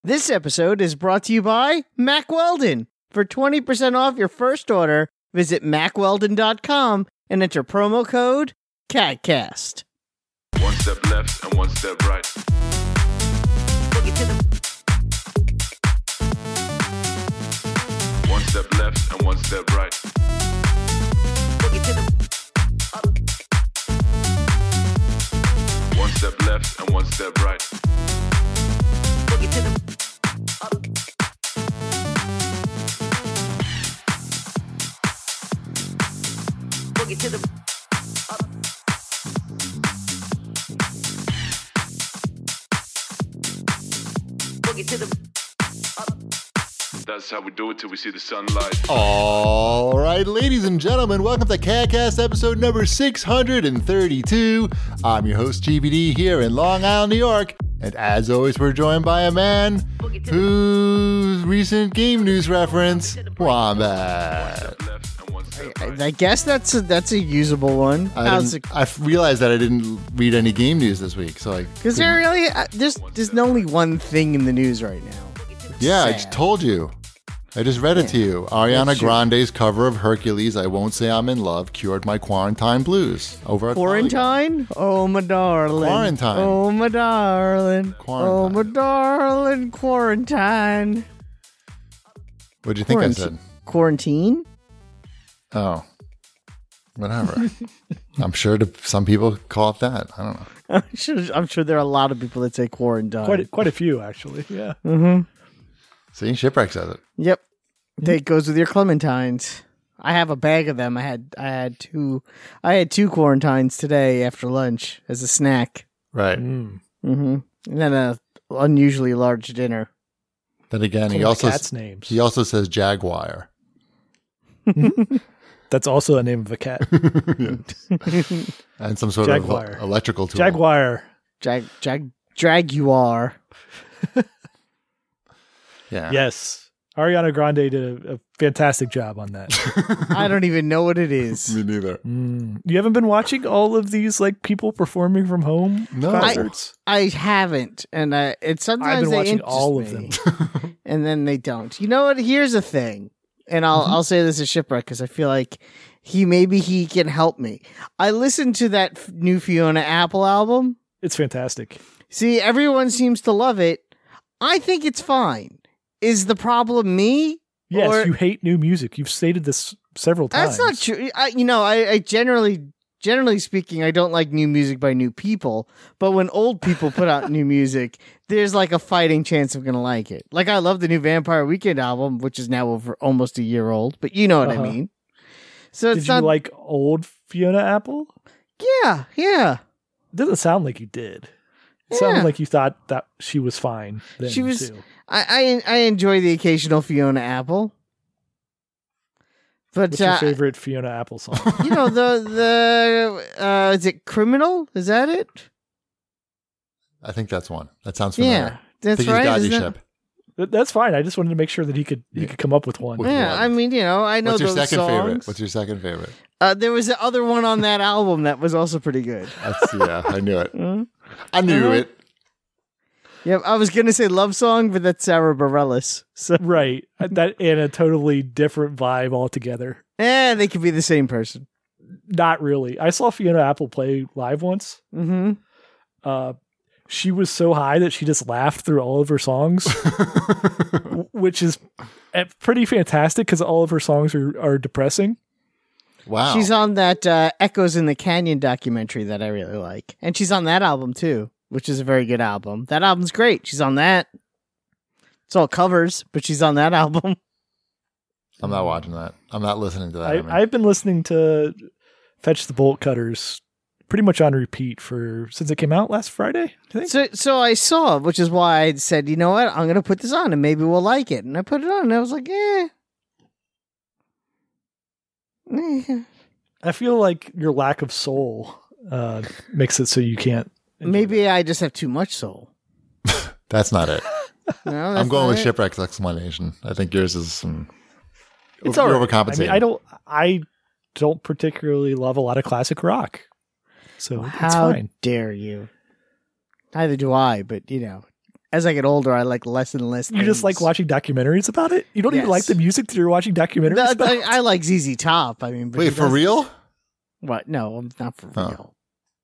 This episode is brought to you by Mack Weldon. For 20% off your first order, visit MackWeldon.com and enter promo code CATCAST. One step left and one step right. One step left and one step right. One step left and one step right. Boogie to the up. Boogie to the up. That's how we do it till we see the sunlight. All right, ladies and gentlemen, welcome to CATCAST episode number 632. I'm your host, GBD, here in Long Island, New York. And as always, we're joined by a man whose recent game news reference, Wombat. I guess that's a usable one. I realized that I didn't read any game news this week, so I Because there's only one thing in the news right now. Yeah, I Sad. just told you. I just read it to you. Ariana Grande's cover of Hercules, I Won't Say I'm in Love, cured my quarantine blues. Over at Polygon. Quarantine? Oh, my darling. Quarantine. Oh, my darling. Quarantine. Oh, my darling. Quarantine. What'd you think I said? Quarantine? Oh. Whatever. I'm sure some people call it that. I don't know. I'm sure there are a lot of people that say quarantine. Quite a few, actually. Yeah. Mm-hmm. See, Shipwreck says it. Yep. That goes with your clementines. I have a bag of them. I had two quarantines today after lunch as a snack. Right. Mm-hmm. And then a unusually large dinner. Then again, Some he of the also cat's names. he also says Jaguar. That's also a name of a cat. And some sort Jaguar. of electrical tool. Jaguar. Jaguar. Yeah. Yes. Ariana Grande did a fantastic job on that. I don't even know what it is. Me neither. You haven't been watching all of these like people performing from home No. concerts? I haven't, and sometimes I've been they watching interest all of me, them. and then they don't. You know what? Here's the thing, and I'll say this as Shipwreck because I feel like he can help me. I listened to that new Fiona Apple album. It's fantastic. See, everyone seems to love it. I think it's fine. Is the problem me? Yes, Or- you hate new music. You've stated this several times. That's not true. I generally speaking, I don't like new music by new people. But when old people put out new music, there's like a fighting chance I'm gonna like it. Like I love the new Vampire Weekend album, which is now over almost a year old. But you know what I mean. So Did it's you not like old Fiona Apple? Yeah. It doesn't sound like you did. It sounded like you thought that she was fine. Then She was- too. I enjoy the occasional Fiona Apple. But What's your favorite Fiona Apple song? you know the is it Criminal? Is that it? I think that's one. That sounds familiar. Yeah, that's I think right. he's got isn't you, it? Ship. That's fine. I just wanted to make sure that he could come up with one. With Yeah, one. I mean, I know What's your those second songs. favorite? What's your second favorite? There was the other one on that album that was also pretty good. Yeah, I knew it. Mhm. I knew it. Yep, I was gonna say Love Song, but that's Sarah Bareilles. So, Right. That in a totally different vibe altogether. they could be the same person. Not really. I saw Fiona Apple play live once. Mm-hmm. She was so high that she just laughed through all of her songs, which is pretty fantastic because all of her songs are depressing. Wow. She's on that Echoes in the Canyon documentary that I really like, and she's on that album too, which is a very good album. That album's great. She's on that. It's all covers, but she's on that album. I'm not watching that. I'm not listening to that. I've been listening to Fetch the Bolt Cutters pretty much on repeat since it came out last Friday, I think. So I saw, which is why I said, you know what, I'm gonna put this on and maybe we'll like it. And I put it on, and I was like, I feel like your lack of soul makes it so you can't. maybe I just have too much soul. That's not it. No, I'm that's going not with it. Shipwreck's explanation. I think yours is some. It's you're all right. overcompensating. I mean, I don't particularly love a lot of classic rock, so it's How fine. dare you? Neither do I, but as I get older, I like less and less. You just like things. watching documentaries about it? You don't even Yes. like the music that you're watching documentaries No, about? I like ZZ Top. I mean, but Wait, he for doesn't- real? What? No, I'm not for Oh. real.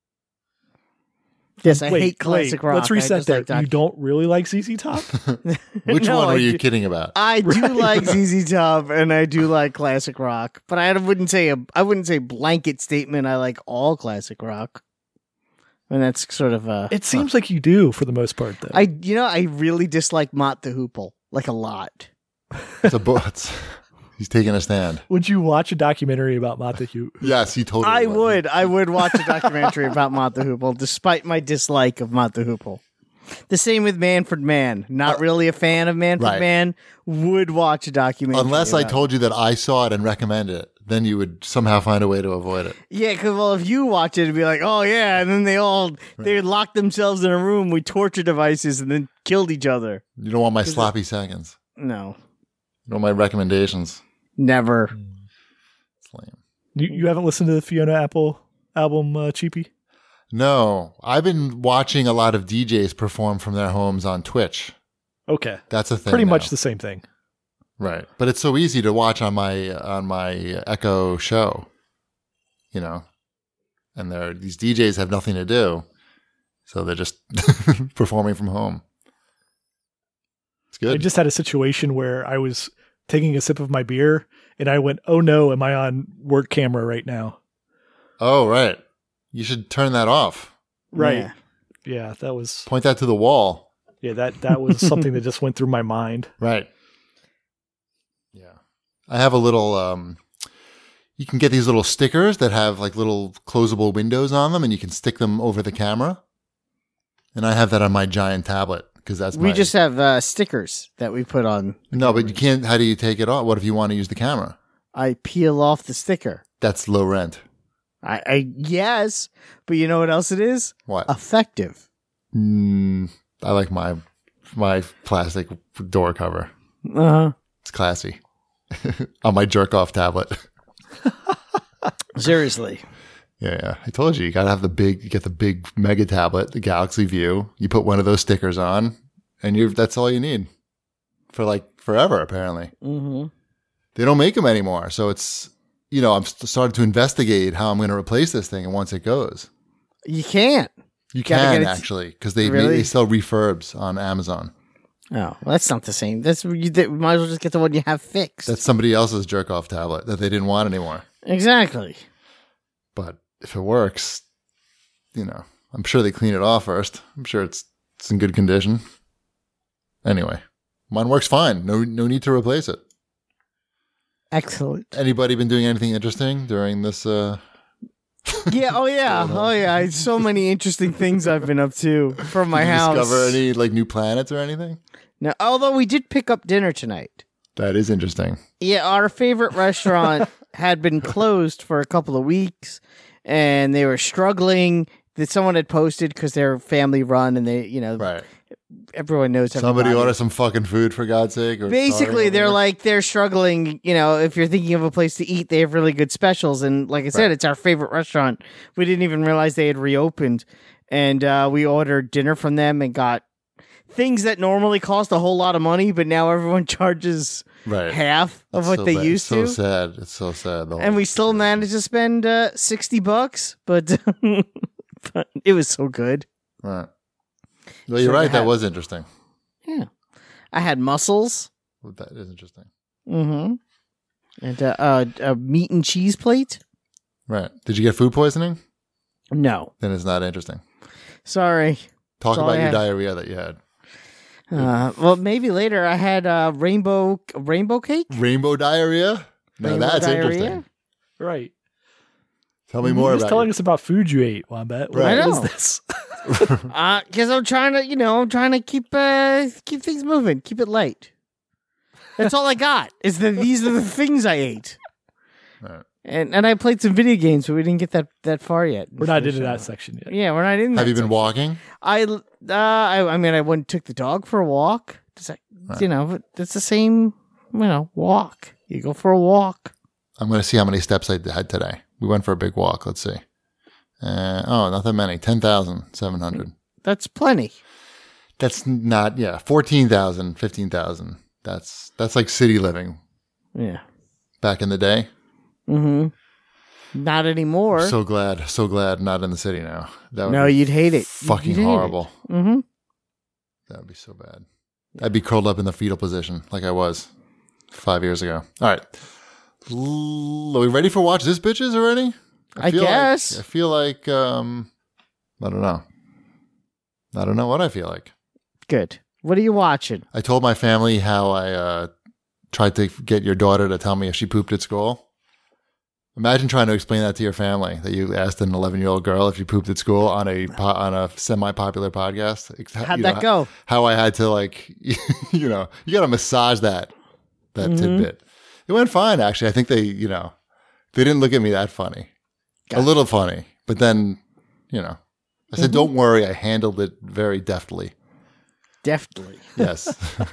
Yes, I Wait, hate classic rock. Let's I reset just that. like You don't really like ZZ Top? Which No, one I were you do- kidding about? I do Right. like ZZ Top and I do like classic rock, but I wouldn't say blanket statement. I like all classic rock, and that's sort of a. It seems like you do for the most part, though. I really dislike Mott the Hoople like a lot. It's a he's taking a stand. Would you watch a documentary about Mott the Hoople? Yes, he totally I would. would. I would watch a documentary about Mott the Hoople, despite my dislike of Mott the Hoople. The same with Manfred Mann. Not really a fan of Manfred right. Mann. Would watch a documentary. Unless I about it. told you that I saw it and recommended it, then you would somehow find a way to avoid it. Yeah, because if you watch it, it'd be like, oh yeah, and then they locked themselves in a room with torture devices and then killed each other. You don't want my sloppy seconds. No, You don't want my recommendations. never. It's lame. You haven't listened to the Fiona Apple album, Cheapy? No, I've been watching a lot of DJs perform from their homes on Twitch. Okay. That's a thing. Pretty now. much the same thing. Right. But it's so easy to watch on my Echo show, you know. And these DJs have nothing to do, so they're just performing from home. It's good. I just had a situation where I was taking a sip of my beer and I went, "Oh no, am I on work camera right now?" Oh, right. You should turn that off. Right. Yeah. Yeah, that was Point that to the wall. that was something that just went through my mind. Right. Yeah. I have a little you can get these little stickers that have like little closable windows on them and you can stick them over the camera. And I have that on my giant tablet because that's We just have stickers that we put on. No, but you can't. How do you take it off? What if you want to use the camera? I peel off the sticker. That's low rent. I yes, but you know what else it is? What? Effective. I like my plastic door cover. Uh-huh. It's classy. On my jerk off tablet. Seriously. Yeah. I told you gotta have you get the big mega tablet, the Galaxy View. You put one of those stickers on, and that's all you need for like forever. Apparently, they don't make them anymore. So it's I'm starting to investigate how I'm going to replace this thing. And once it goes, You can't. you Gotta can get it- actually because they Really? sell refurbs on Amazon. Oh, well, that's not the same. That's you might as well just get the one you have fixed. That's somebody else's jerk off tablet that they didn't want anymore. exactly. But if it works, I'm sure they clean it off first. I'm sure it's in good condition. Anyway, mine works fine. No need to replace it. Excellent. Anybody been doing anything interesting during this? Yeah. Oh yeah. Oh yeah. So many interesting things I've been up to from my Did you house. discover any like new planets or anything? No, although we did pick up dinner tonight. That is interesting. Yeah, our favorite restaurant had been closed for a couple of weeks, and they were struggling. That someone had posted because they're family run, and they, Right. everyone knows. Somebody everybody. order some fucking food for God's sake. Or Basically, sorry, they're struggling. If you're thinking of a place to eat, they have really good specials. And like I said, Right. it's our favorite restaurant. We didn't even realize they had reopened. And we ordered dinner from them and got things that normally cost a whole lot of money, but now everyone charges Right. half of It's what so they bad. used so to. sad. It's so sad. And we still managed to spend $60, but, but it was so good. Right. Well, you're So right. they That had- was interesting. Yeah. I had mussels. Well, that is interesting. Mm-hmm. And a meat and cheese plate. Right. Did you get food poisoning? No. Then it's not interesting. Sorry. Talk That's all about I your had. diarrhea that you had. Well, maybe later. I had rainbow cake. Rainbow diarrhea? Now Rainbow that's diarrhea? interesting. Right. Tell me more You're just about telling it. us about food you ate, Wombat. Right. What I is know. this? Because I'm trying to keep things moving, keep it light. That's all I got. Is that these are the things I ate, Right. and I played some video games, but we didn't get that far yet. We're not into that section yet. Yeah, we're not in. Have that you been section. walking? I mean, I went and took the dog for a walk. It's like, but it's the same, walk. You go for a walk. I'm going to see how many steps I had today. We went for a big walk. Let's see. Not that many. 10,700. That's plenty. That's not, 14,000, 15,000. That's like city living Yeah. back in the day. Mm-hmm. Not anymore. So glad not in the city now. That would No, be you'd hate it. fucking You'd hate it. horrible. Mm-hmm. That would be so bad. I'd be curled up in the fetal position like I was 5 years ago. All right. Are we ready for Watch This Bitches already? I feel guess. I feel like, I don't know. I don't know what I feel like. Good. What are you watching? I told my family how I tried to get your daughter to tell me if she pooped at school. Imagine trying to explain that to your family, that you asked an 11-year-old girl if she pooped at school on a semi-popular podcast. How'd that go? How I had to, like, you got to massage that Mm-hmm. tidbit. It went fine, actually. I think they didn't look at me that funny. A little funny. But then, I said, don't worry. I handled it very deftly. Definitely. Yes.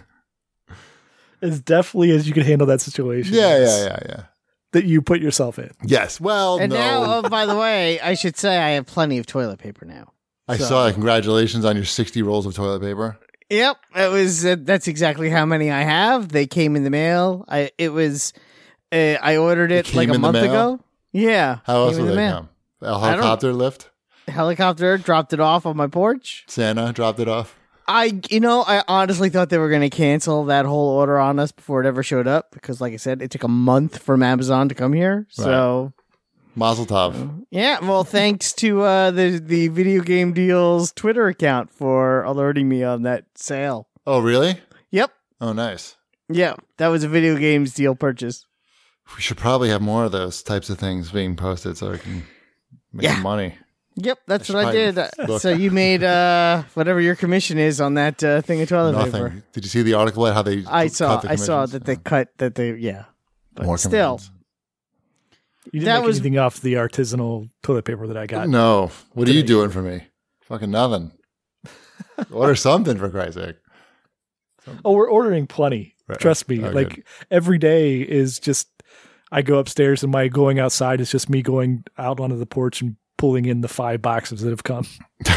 As deftly as you could handle that situation. Yeah. That you put yourself in. Yes. Well, And no. now, oh, by the way, I should say I have plenty of toilet paper now. I saw. Congratulations on your 60 rolls of toilet paper. Yep, it was. That's exactly how many I have. They came in the mail. I ordered it came like a in the month mail? ago. Yeah. How else came in will the they mail. come? A helicopter lift? Helicopter dropped it off on my porch. Santa dropped it off? I honestly thought they were going to cancel that whole order on us before it ever showed up because, like I said, it took a month from Amazon to come here. So, Mazel tov. yeah. Well, thanks to the Video Game Deals Twitter account for alerting me on that sale. Oh, really? Yep. Oh, nice. Yeah, that was a Video Games Deal purchase. We should probably have more of those types of things being posted so we can make some money. Yep, that's I what I should did. probably look. So you made whatever your commission is on that thing of toilet Nothing. paper. Did you see the article about how they I cut saw the that commissions? they cut that they But More still, commissions. You didn't That make was- anything off the artisanal toilet paper that I got. No. What are you Today. doing for me? Fucking nothing. Order something, for Christ's sake. Oh, we're ordering plenty. Right. Trust me. Oh, like good. every day is just, I go upstairs and my going outside is just me going out onto the porch and pulling in the 5 boxes that have come.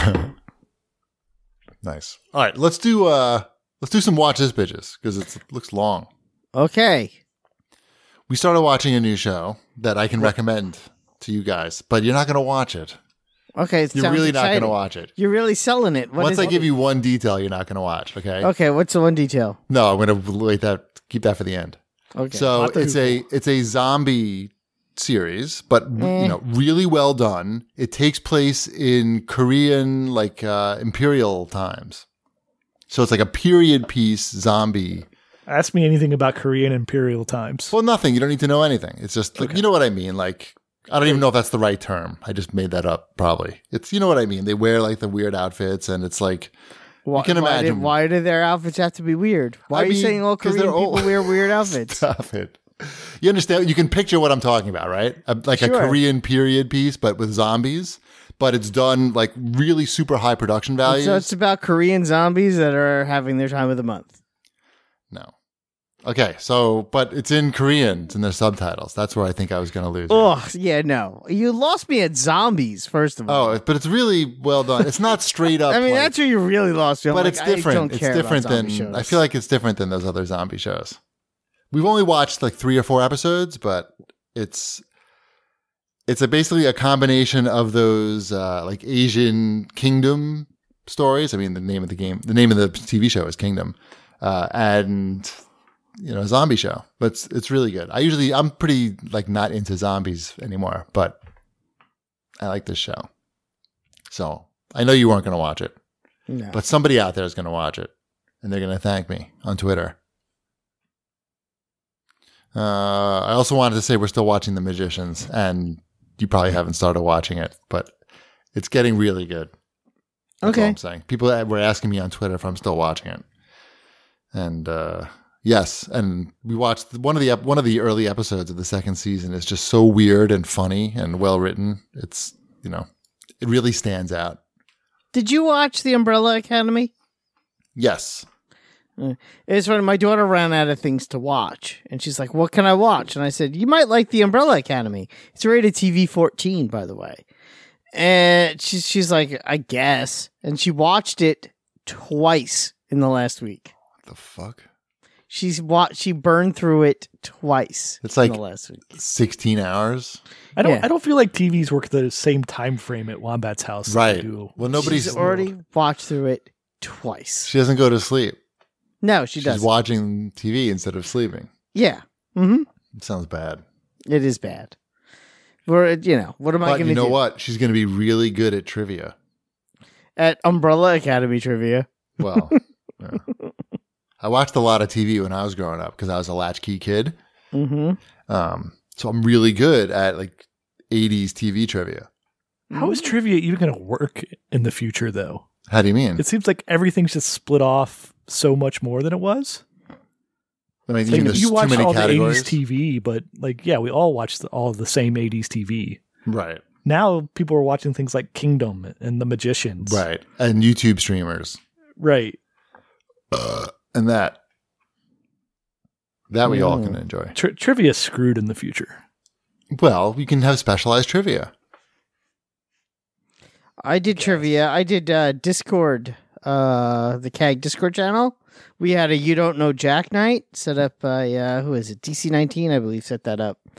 Nice. All right, let's do some Watch This Bitches because it looks long. okay. We started watching a new show that I can recommend to you guys, but you're not going to watch it. Okay, it You're sounds really not going to exciting. watch it. You're really selling it. What Once is I it? give you one detail, you're not going to watch. Okay? Okay, what's the one detail? No, I'm going to keep that for the end. Okay. So Not the it's a zombie series, but really well done. It takes place in Korean imperial times. So it's like a period piece zombie. Ask me anything about Korean imperial times. Well, nothing. You don't need to know anything. It's just like, you know what I mean? Like, I don't even know if that's the right term. I just made that up, probably. It's, you know what I mean? They wear like the weird outfits and it's like, why, you can imagine. Why do their outfits have to be weird? Why I are you mean, saying all 'cause Korean they're people all- wear weird outfits? Stop it. You understand? You can picture what I'm talking about, right? Like a Sure. Korean period piece, but with zombies. But it's done like really super high production values. So it's about Korean zombies that are having their time of the month. No. Okay, but it's in Korean. It's in their subtitles. That's where I think I was going to lose. you. Oh, yeah, no. You lost me at zombies, first of all. Oh, but it's really well done. It's not straight up. I mean, like- that's where you really lost me. I'm but like, it's I different. don't It's care about different than. zombie shows. I feel like it's different than those other zombie shows. We've only watched like 3 or 4 episodes, but it's basically a combination of those like Asian kingdom stories. I mean, the name of the TV show is Kingdom, and a zombie show. But it's really good. I'm pretty like not into zombies anymore, but I like this show. So I know you weren't going to watch it, No. but somebody out there is going to watch it, and they're going to thank me on Twitter. I also wanted to say we're still watching The Magicians, and you probably haven't started watching it, but it's getting really good. That's all Okay. I'm saying. People were asking me on Twitter if I'm still watching it, and yes, and we watched one of the early episodes of the second season. Is just so weird and funny and well written. It's it really stands out. Did you watch The Umbrella Academy? Yes. It's when my daughter ran out of things to watch, and she's like, "What can I watch?" And I said, "You might like The Umbrella Academy. It's rated TV 14, by the way." And she's like, "I guess." And she watched it twice in the last week. What the fuck? She burned through it twice. It's like in the last week. 16 hours. I Yeah. don't feel like TVs work the same time frame at Wombat's house. Right. They do. Well, nobody's She's already watched through it twice. She doesn't go to sleep. No, she She's doesn't. watching TV instead of sleeping. Yeah. Mm-hmm. It sounds bad. It is bad. Or, what am I But going to you know do? what? She's going to be really good at trivia. At Umbrella Academy Trivia. Well, yeah. I watched a lot of TV when I was growing up because I was a latchkey kid. Mm-hmm. So I'm really good at like 80s TV trivia. How is trivia even going to work in the future, though? How do you mean? It seems like everything's just split off so much more than it was. I mean, Like, there's you too watch many all categories. the 80s TV, but we all watched all the same 80s TV. Right. Now people are watching things like Kingdom and The Magicians. Right. And YouTube streamers. Right. And that we all can enjoy. Trivia is screwed in the future. Well, you can have specialized trivia. I did trivia. I did Discord, the CAG Discord channel. We had a You Don't Know Jack night set up by, who is it? DC19, I believe, set that up.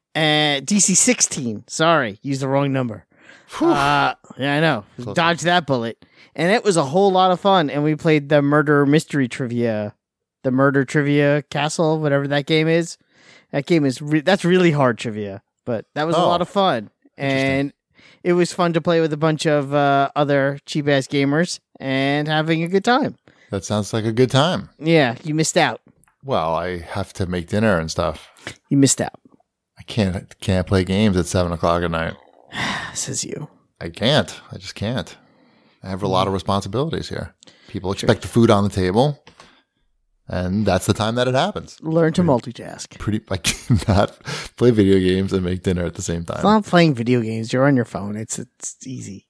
DC16, sorry, used the wrong number. Yeah, I know. Close Dodge that bullet. And it was a whole lot of fun. And we played the Murder Mystery Trivia, the Murder Trivia Castle, whatever that game is. That game is, that's really hard trivia, but that was a lot of fun. And it was fun to play with a bunch of other cheap-ass gamers and having a good time. That sounds like a good time. Yeah, you missed out. Well, I have to make dinner and stuff. You missed out, I can't play games at 7 o'clock at night. says you. I can't. I just can't. I have a lot of responsibilities here. People expect the food on the table, and that's the time that it happens. Learn to multitask. I cannot play video games and make dinner at the same It's time. not playing video games. You're on your phone. It's easy.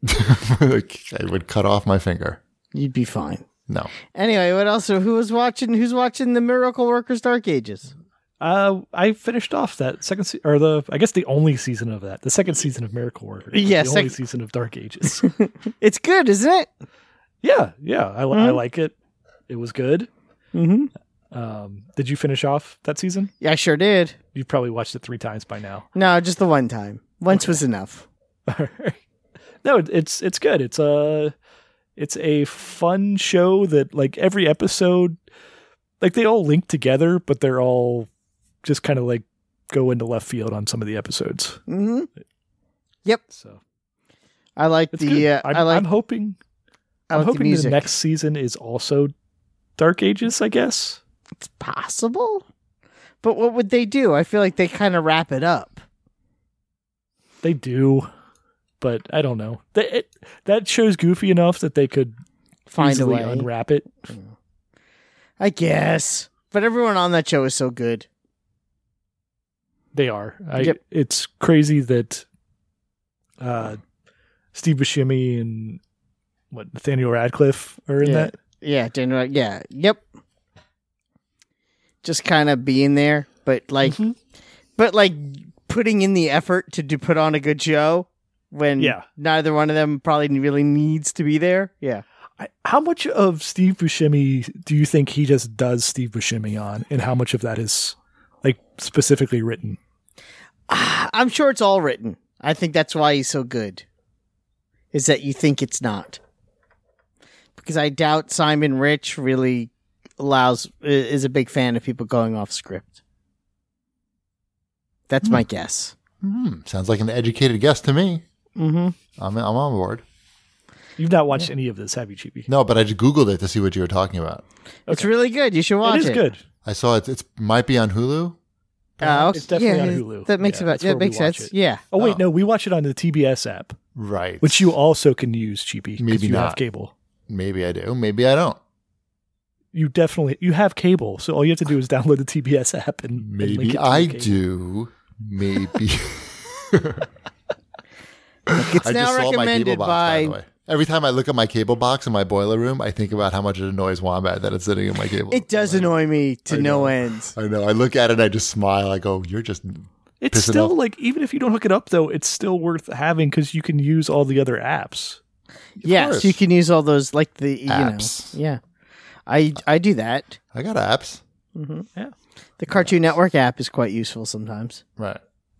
I would cut off my finger. You'd be fine. No. Anyway, what else? Who's watching the Miracle Workers Dark Ages? I finished off that second I guess the only season of that. The second season of Miracle Workers. Yeah, the only season of Dark Ages. It's good, isn't it? yeah. I like it. It was good. Mm-hmm. Did you finish off that season? Yeah, I sure did. You've probably watched it 3 times by now. No, just the one time. Once was enough. No, it's good. It's a fun show that, like, every episode, like, they all link together, but they're all just kind of like go into left field on some of the episodes. Mm-hmm. Yep. So I like it's the. good. I'm I'm hoping. I I'm like the hoping the music. next season is also Dark Ages, I guess. It's possible, but what would they do? I feel like they kind of wrap it up. They do, but I don't know. That show's goofy enough that they could Find a easily way. unwrap it. I guess, but everyone on that show is so good. They are. Yep. It's crazy that Steve Buscemi and Nathaniel Radcliffe are in that. Yeah, Daniel. Yeah, yep. Just kind of being there, but like, putting in the effort to put on a good show when neither one of them probably really needs to be there. Yeah. How much of Steve Buscemi do you think he just does Steve Buscemi on, and how much of that is like specifically written? I'm sure it's all written. I think that's why he's so good. Is that you think it's not? Because I doubt Simon Rich really is a big fan of people going off script. That's my guess. Sounds like an educated guess to me. Mm-hmm. I'm on board. You've not watched any of this, have you, Chibi? No, but I just Googled it to see what you were talking about. It's really good. You should watch it. It is good. I saw it. It might be on Hulu. It's definitely on yeah, Hulu. That makes that's where we makes watch sense. it. Yeah. Oh wait, no, we watch it on the TBS app, Right. which you also can use, Cheapy. 'cause Maybe you have not. cable. Maybe I do. Maybe I don't. You have cable, so all you have to do is download the TBS app and link it Maybe to I your cable. do. Maybe. It's I now just saw my cable recommended box, by the way. Every time I look at my cable box in my boiler room, I think about how much it annoys Wombat that it's sitting in my cable. It does annoy me to no ends. I know. I look at it and I just smile. I go, you're just It's pissing still off. like, even if you don't hook it up though, it's still worth having because you can use all the other apps. Yes, course. you can use all those like the Apps. Yeah, I do that. I got apps. Yeah. The Cartoon Network app is quite useful sometimes. Right.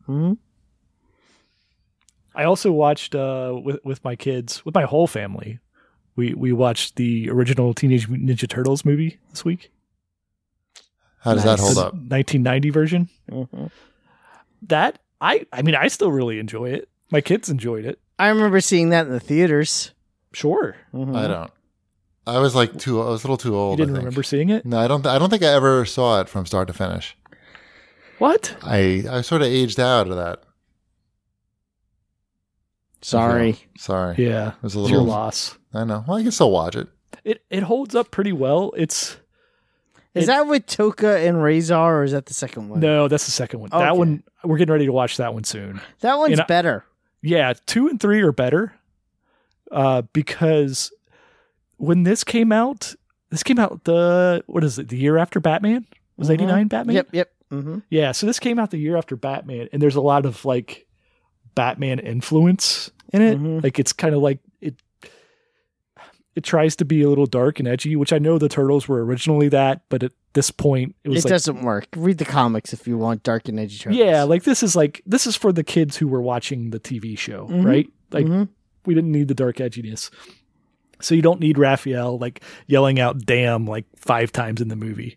I also watched with my kids, with my whole family. We watched the original Teenage Mutant Ninja Turtles movie this week. How does that hold up? 1990 version. Mm-hmm. That I mean, I still really enjoy it. My kids enjoyed it. I remember seeing that in the theaters. Sure. I don't. I was like I was a little too old. You didn't I think. remember seeing it? No, I don't. I don't think I ever saw it from start to finish. What? I sort of aged out of that. Sorry. Sorry. Yeah. It was a It's your little. loss. I know. Well, I can still watch it. It holds up pretty well. It's Is that with Toka and Razor, or is that the second one? no, that's the second one. Okay. That one we're getting ready to watch that one soon. That one's And better. Yeah, 2 and 3 are better. Because when this came out the year after Batman? Was 89 Batman? Yep. Mm-hmm. Yeah, so this came out the year after Batman, and there's a lot of like Batman influence in it. Mhm. Like it's kind of like it tries to be a little dark and edgy, which I know the Turtles were originally that, but at this point it It was like doesn't work. Read the comics if you want dark and edgy turtles. yeah, like this is for the kids who were watching the TV show, Mhm. right? Like Mhm. we didn't need the dark edginess. So you don't need Raphael like yelling out damn like 5 times in the movie.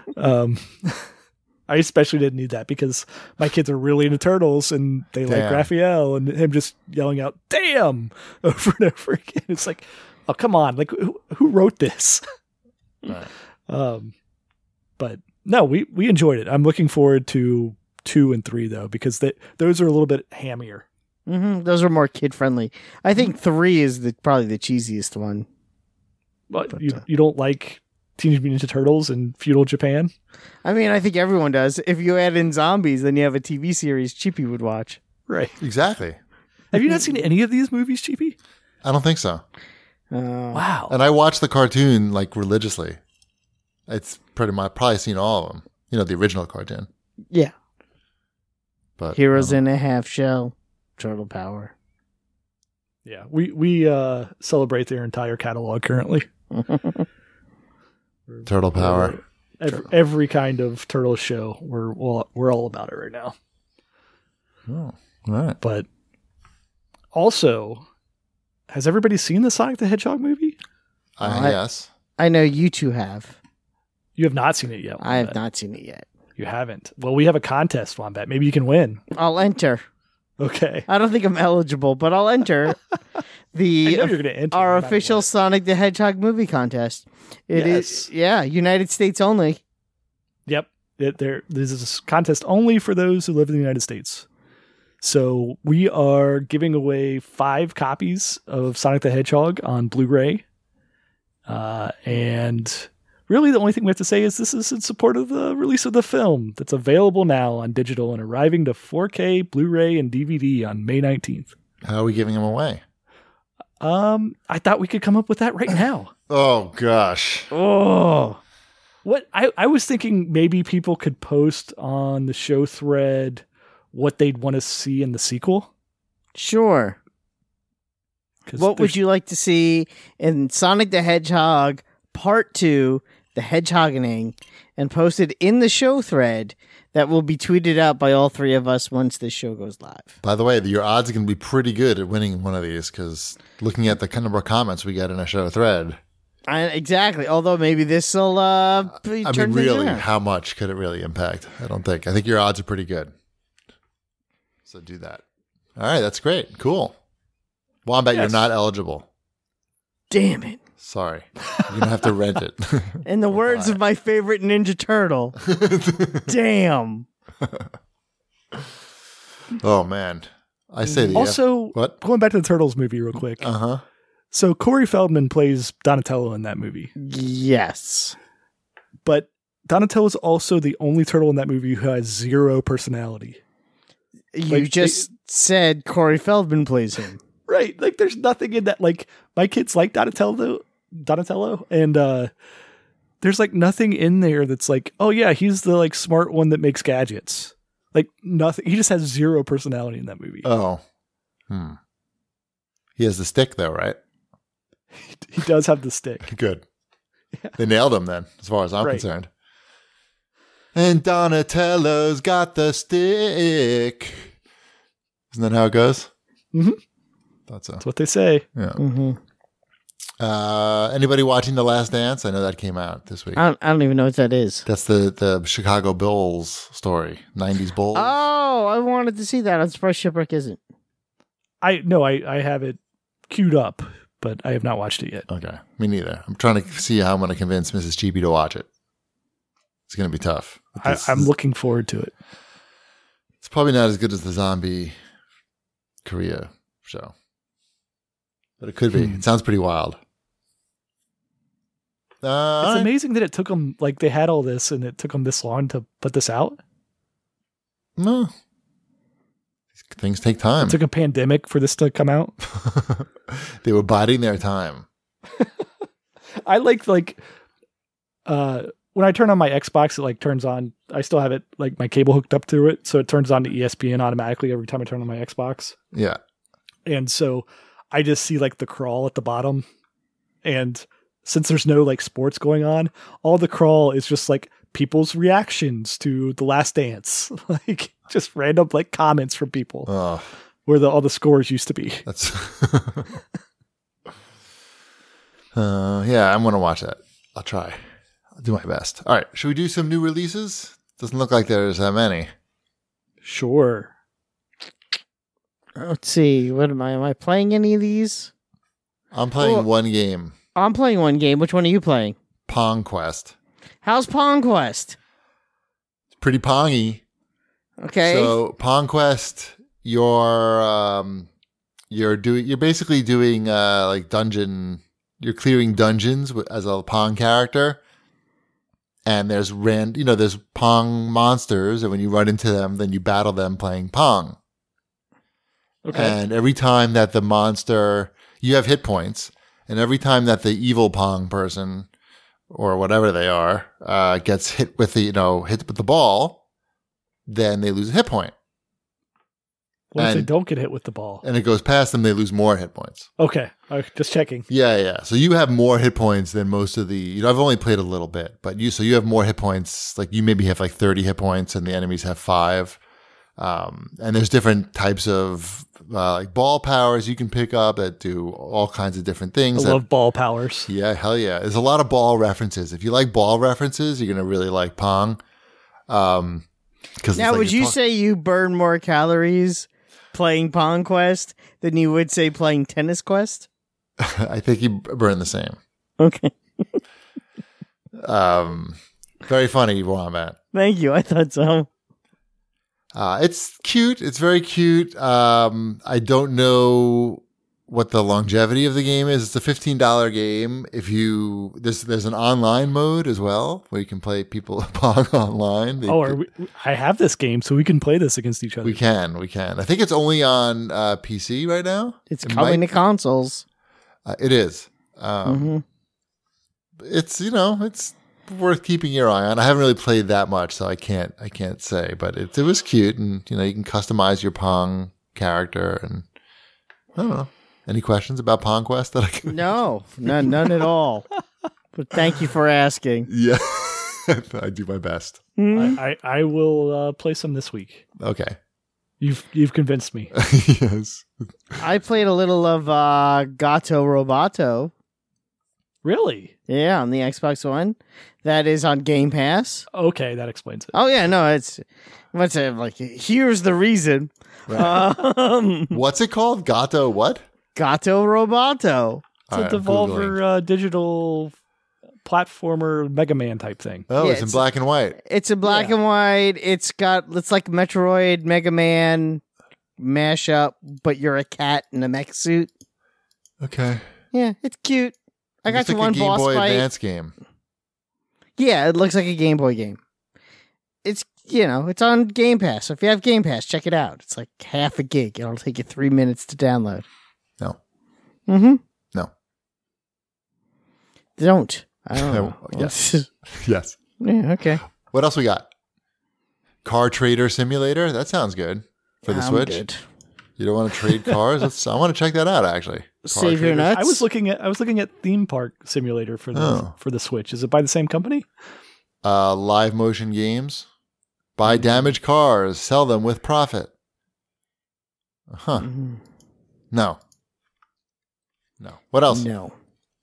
I especially didn't need that because my kids are really into Turtles and they like Damn. Raphael, and him just yelling out damn over and over again. It's like, oh, come on. Like who wrote this? Right. But no, we enjoyed it. I'm looking forward to 2 and 3 though, because those are a little bit hammier. Mm-hmm. Those are more kid friendly. I think 3 is probably the cheesiest one. But you don't like Teenage Mutant Ninja Turtles in feudal Japan? I mean, I think everyone does. If you add in zombies, then you have a TV series Chippy would watch. Right. Exactly. Have you not seen any of these movies, Chippy? I don't think so. Wow. And I watch the cartoon like religiously. It's pretty much probably seen all of them. You know, the original cartoon. Yeah. But Heroes in a Half Shell, Turtle Power. Yeah, we celebrate their entire catalog currently. Turtle Power. Every kind of turtle show, we're all about it right now. Oh, all right. But also, has everybody seen the Sonic the Hedgehog movie? Yes. I know you two have. You have not seen it yet. I have Wombat. not seen it yet. You haven't. Well, we have a contest, Wombat. Maybe you can win. I'll enter. Okay. I don't think I'm eligible, but I'll enter I the know you're going to enter. our no matter official what. Sonic the Hedgehog movie contest. It is, Yes. United States only. Yep. This is a contest only for those who live in the United States. So we are giving away 5 copies of Sonic the Hedgehog on Blu-ray. And really the only thing we have to say is this is in support of the release of the film that's available now on digital and arriving to 4K, Blu-ray, and DVD on May 19th. How are we giving them away? I thought we could come up with that right now. Oh, gosh. Oh, what I was thinking maybe people could post on the show thread what they'd want to see in the sequel. Sure. 'Cause What would there's- you like to see in Sonic the Hedgehog Part 2, The Hedgehogging, and posted in the show thread that will be tweeted out by all 3 of us once this show goes live? By the way, your odds are going to be pretty good at winning one of these because looking at the number of comments we get in a show thread. Exactly. Although maybe this will I turn mean, things really, around. how much could it really impact? I don't think. I think your odds are pretty good. So do that. All right, that's great. Cool. Wombat, you're Yes. not eligible. Damn it. Sorry. You're going to have to rent it. In the words of my favorite Ninja Turtle. Damn. Oh, man. I say to you. Also, What? going back to the Turtles movie real quick. Uh-huh. So Corey Feldman plays Donatello in that movie, Yes. but Donatello is also the only turtle in that movie who has 0 personality. You Like, just said Corey Feldman plays him. Right. Like there's nothing in that. Like my kids like Donatello and there's like nothing in there that's like, oh yeah, he's the like smart one that makes gadgets. Like nothing. He just has 0 personality in that movie. Oh. He has the stick, though, right? He does have the stick. Good. They nailed him then, as far as I'm Right. concerned. And Donatello's got the stick. Isn't that how it goes? Mhm. Thought so. That's what they say. Yeah. Mm-hmm. Anybody watching The Last Dance? I know that came out this week. I don't even know what that is. That's the Chicago Bulls story. 90s Bulls. Oh, I wanted to see that. I'm surprised Shipwreck isn't. I have it queued up, but I have not watched it yet. Okay. Me neither. I'm trying to see how I'm going to convince Mrs. Cheapy to watch it. It's going to be tough. I'm looking forward to it. It's probably not as good as the Zombie Korea show. But it could be. It sounds pretty wild. It's All right. amazing that it took them, like, they had all this and it took them this long to put this out. No. Things take time. It took a pandemic for this to come out. They were biding their time. I like when I turn on my Xbox, it like turns on. I still have it like my cable hooked up to it, so it turns on to ESPN automatically every time I turn on my Xbox. Yeah. And so I just see like the crawl at the bottom, and since there's no like sports going on, all the crawl is just like people's reactions to The Last Dance, like just random like comments from people Oh, where all the scores used to be. that's. Yeah, I'm going to watch that. I'll try. I'll do my best. All right. Should we do some new releases? Doesn't look like there's that many. Sure. Let's see. What am I? Am I playing any of these? I'm playing Well- one game, I'm playing one game. Which one are you playing? Pong Quest. How's Pong Quest? It's pretty pongy. Okay. So Pong Quest, you're basically doing like dungeon. You're clearing dungeons as a Pong character, and there's there's Pong monsters, and when you run into them, then you battle them playing Pong. Okay. And every time that the monster, you have hit points, and every time that the evil Pong person or whatever they are gets hit with the hit with the ball, then they lose a hit point. What if they and- don't get hit with the ball? And it goes past them, they lose more hit points. Okay. Just checking. Yeah. So you have more hit points than most of the. I've only played a little bit, but you have more hit points. Like you maybe have like 30 hit points, and the enemies have 5. And there's different types of like ball powers you can pick up that do all kinds of different things. I love ball powers. Yeah, hell yeah. There's a lot of ball references. If you like ball references, you're gonna really like Pong. Because now, would you say you burn more calories playing Pong Quest than you would say playing Tennis Quest? I think you burn the same. Okay. Very funny, Wombat. Thank you. I thought so. It's cute. It's very cute. I don't know what the longevity of the game is. It's a $15 game. If you there's an online mode as well where you can play people Pong online. I have this game, so we can play this against each other. We can. I think it's only on PC right now. It's It coming might- to consoles. It is. Mhm. It's it's worth keeping your eye on. I haven't really played that much, so I can't say. But it was cute, and you can customize your Pong character. And I don't know. Any questions about Pong Quest that I can? No, none at all. But thank you for asking. Yeah, I do my best. I will play some this week. Okay. You've convinced me. Yes. I played a little of Gato Roboto. Really? Yeah, on the Xbox One. That is on Game Pass. Okay, that explains it. Oh yeah, no, it's what's it like? Here's the reason. What's it called? Gato what? Gato Roboto. It's a Devolver digital platformer Mega Man type thing. Oh, Yeah, it's in it's- black and white. It's in black and white. It's like Metroid, Mega Man mashup, but you're a cat in a mech suit. Okay. Yeah, it's cute. I got It's to like one a Game boss Boy fight. Advance game. Yeah, it looks like a Game Boy game. It's it's on Game Pass. So if you have Game Pass, check it out. It's like half a gig. It'll take you 3 minutes to download. No. Mm-hmm. No. Don't. I don't know. Yes. Yes. Yeah, okay. What else we got? Car Trader Simulator. That sounds good for the I'm Switch. good. You don't want to trade cars? I want to check that out, actually. Save Your traders? Nuts. I was looking at Theme Park Simulator for the Switch. Is it by the same company? Live motion games. Buy damaged cars, sell them with profit. Huh. Mhm. No. What else? No.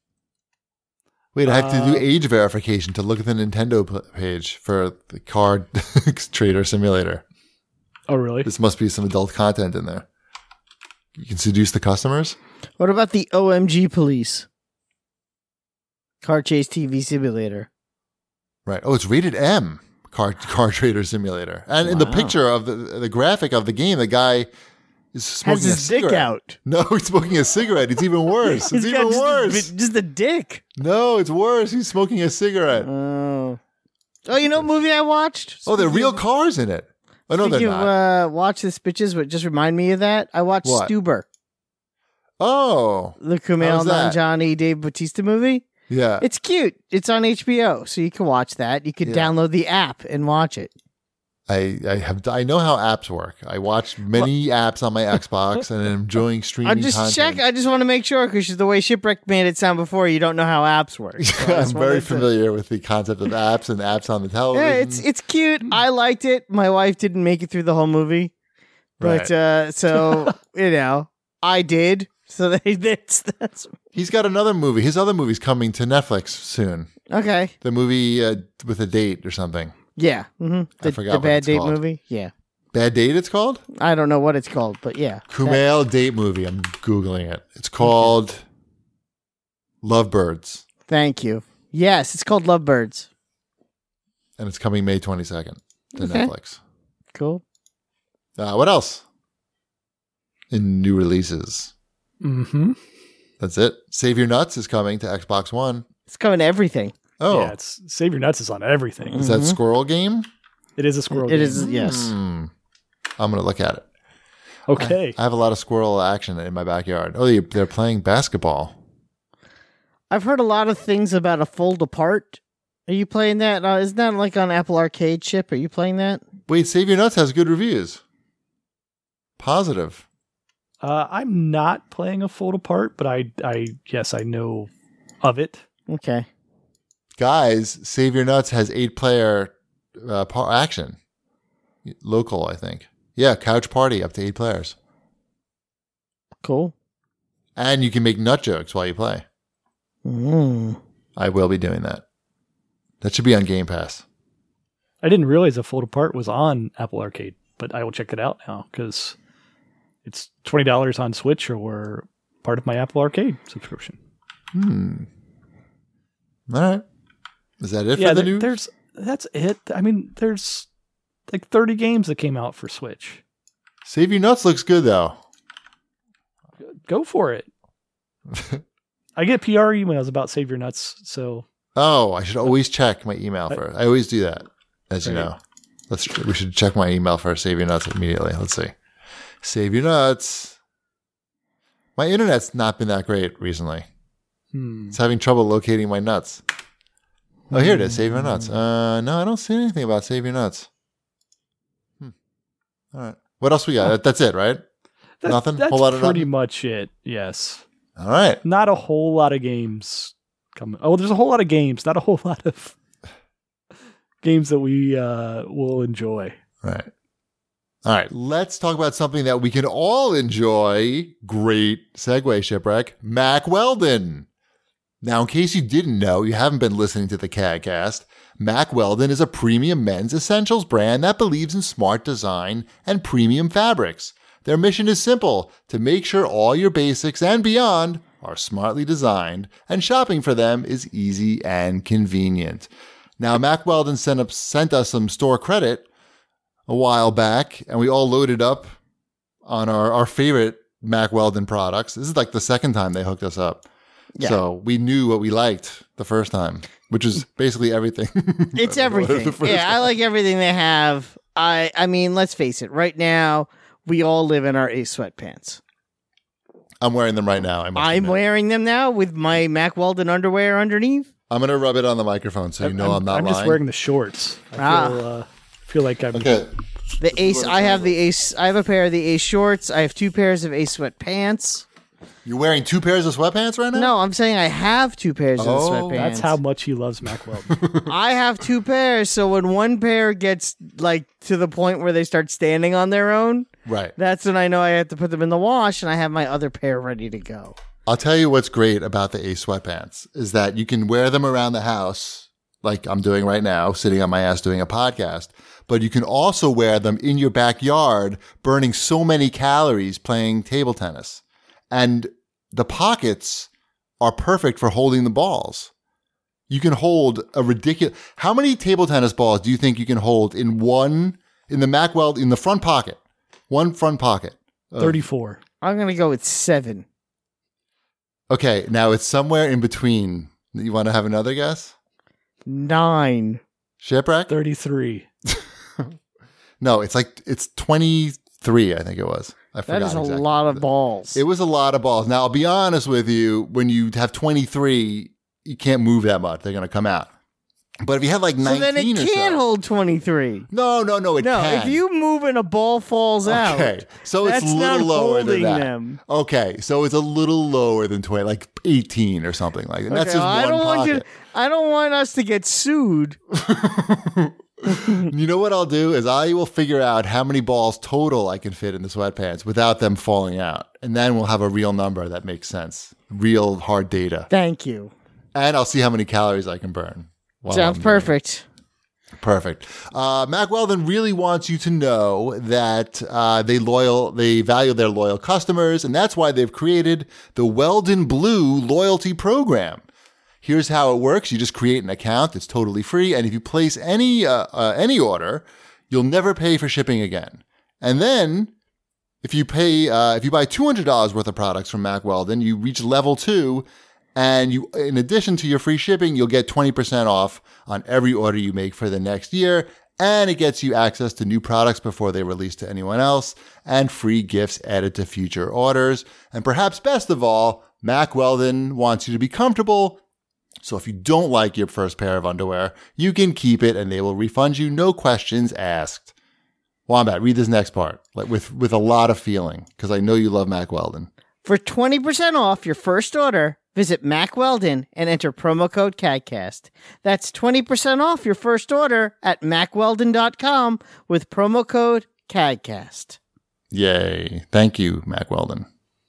Wait, I have to do age verification to look at the Nintendo page for the Car Trader Simulator. Oh, really? This must be some adult content in there. You can seduce the customers? What about the OMG Police? Car Chase TV Simulator. Right. Oh, it's rated M. Car Trader Simulator. And in the Wow. picture of the graphic of the game, the guy is smoking Has a his dick cigarette. out. No, he's smoking a cigarette. It's even worse. It's He's got even worse. Just a dick. No, it's worse. He's smoking a cigarette. Oh. Oh, you know what movie I watched? Oh, there are real cars in it. Oh, no, they're Speaking not. of Watch This Bitches, but just remind me of that. I watched What? Stuber, Oh, the Kumail How's that? Nanjiani, Dave Bautista movie. yeah. It's cute. It's on HBO, so you can watch that. You can Yeah. download the app and watch it. I know how apps work. I watch many apps on my Xbox and I'm enjoying streaming I just content. I just want to make sure because the way Shipwreck made it sound before, you don't know how apps work. So I I'm just very wanted to- familiar with the concept of apps and apps on the television. Yeah, it's cute. I liked it. My wife didn't make it through the whole movie, but so you know, I did. So that's He's got another movie. His other movie's coming to Netflix soon. okay. The movie with a date or something. Yeah, the forgot the what Bad it's Date called. movie. Yeah, Bad Date, it's called? I don't know what it's called, but yeah, Kumail date movie. I'm Googling it. It's called Lovebirds. Thank you. Yes, it's called Lovebirds. And it's coming May 22nd to Okay. Netflix. Cool. What else? In new releases. Mm-hmm. That's it. Save Your Nuts is coming to Xbox One. It's coming to everything. Oh, Yeah, it's Save Your Nuts is on everything. is that Squirrel Game? It is a squirrel It game. is yes. I'm going to look at it. Okay. I have a lot of squirrel action in my backyard. Oh, they're playing basketball. I've heard a lot of things about a fold apart. Are you playing that? Isn't that like on Apple Arcade Chip? Are you playing that? Wait, Save Your Nuts has good reviews. Positive. I'm not playing a fold apart, but I yes, I know of it. Okay. Guys, Save Your Nuts has 8-player action. Local, I think. Yeah, couch party up to 8 players. Cool. And you can make nut jokes while you play. I will be doing that. That should be on Game Pass. I didn't realize a fold apart was on Apple Arcade, but I will check it out now because it's $20 on Switch or part of my Apple Arcade subscription. All right. Is that it Yeah, for the news? that's it. I mean, there's like 30 games that came out for Switch. Save Your Nuts looks good, though. Go for it. I get PR emails about Save Your Nuts, so Oh, I should always check my email first. I always do that, as you Right. know. We should check my email for Save Your Nuts immediately. Let's see. Save Your Nuts. My internet's not been that great recently. It's having trouble locating my nuts. Oh, here it is. Save Your Nuts. No, I don't see anything about Save Your Nuts. All right. What else we got? That's it, right? Nothing? That's Whole lot of pretty nothing? much it. Yes, All right. not a whole lot of games coming. Oh, there's a whole lot of games, not a whole lot of games that we will enjoy. Right. All right. Let's talk about something that we can all enjoy. Great segue, Shipwreck. Mack Weldon. Now, in case you didn't know, you haven't been listening to the CADcast, Mack Weldon is a premium men's essentials brand that believes in smart design and premium fabrics. Their mission is simple, to make sure all your basics and beyond are smartly designed, and shopping for them is easy and convenient. Now, Mack Weldon sent us some store credit a while back, and we all loaded up on our favorite Mack Weldon products. This is like the second time they hooked us up. Yeah. So we knew what we liked the first time, which is basically everything. It's everything. The first Yeah, I like everything they have. I mean, let's face it. Right now, we all live in our Ace sweatpants. I'm wearing them right now. I must I'm admit. wearing them now with my Mack Weldon underwear underneath. I'm going to rub it on the microphone so you know I'm not I'm lying. just wearing the shorts. I feel like I'm. Okay. The Ace. I have the Ace. I have a pair of the Ace shorts. I have 2 pairs of Ace sweatpants. You're wearing 2 pairs of sweatpants right now? No, I'm saying I have 2 pairs of Oh, sweatpants. That's how much he loves Mack Weldon. I have 2 pairs, so when one pair gets like to the point where they start standing on their own, Right. that's when I know I have to put them in the wash, and I have my other pair ready to go. I'll tell you what's great about the Ace sweatpants is that you can wear them around the house, like I'm doing right now, sitting on my ass doing a podcast, but you can also wear them in your backyard, burning so many calories playing table tennis. And the pockets are perfect for holding the balls. You can hold a ridiculous... How many table tennis balls do you think you can hold in the Mack Weldon, in the front pocket? One front pocket. 34. I'm going to go with 7. Okay, now it's somewhere in between. You want to have another guess? 9. Shipwreck? 33. No, it's 23, I think it was. I forgot That is a exactly. lot of balls. It was a lot of balls. Now, I'll be honest with you, when you have 23, you can't move that much. They're going to come out. But if you have like 19 so then it or can't so. hold 23. No, it No, can. if you move and a ball falls out, Okay, so it's that's a not little lower than holding that. them. Okay, so it's a little lower than 20, like 18 or something like that. That's Okay, just I one don't want pocket. I don't want us to get sued. You know what I'll do is I will figure out how many balls total I can fit in the sweatpants without them falling out. And then we'll have a real number that makes sense. Real hard data. Thank you. And I'll see how many calories I can burn. while Sounds I'm doing it. perfect. Perfect. Mack Weldon really wants you to know that they value their loyal customers, and that's why they've created the Weldon Blue loyalty program. Here's how it works. You just create an account. It's totally free. And if you place any order, you'll never pay for shipping again. And then if you buy $200 worth of products from Mack Weldon, you reach level 2. And you, in addition to your free shipping, you'll get 20% off on every order you make for the next year. And it gets you access to new products before they release to anyone else and free gifts added to future orders. And perhaps best of all, Mack Weldon wants you to be comfortable. So if you don't like your first pair of underwear, you can keep it and they will refund you, no questions asked. Wombat, read this next part with a lot of feeling because I know you love Mack Weldon. For 20% off your first order, visit Mack Weldon and enter promo code CADCAST. That's 20% off your first order at MackWeldon.com with promo code CADCAST. Yay. Thank you, Mack Weldon.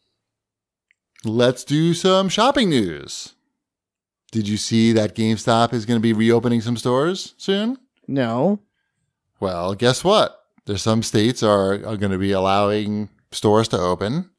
Let's do some shopping news. Did you see that GameStop is going to be reopening some stores soon? No. Well, guess what? There's some states are going to be allowing stores to open.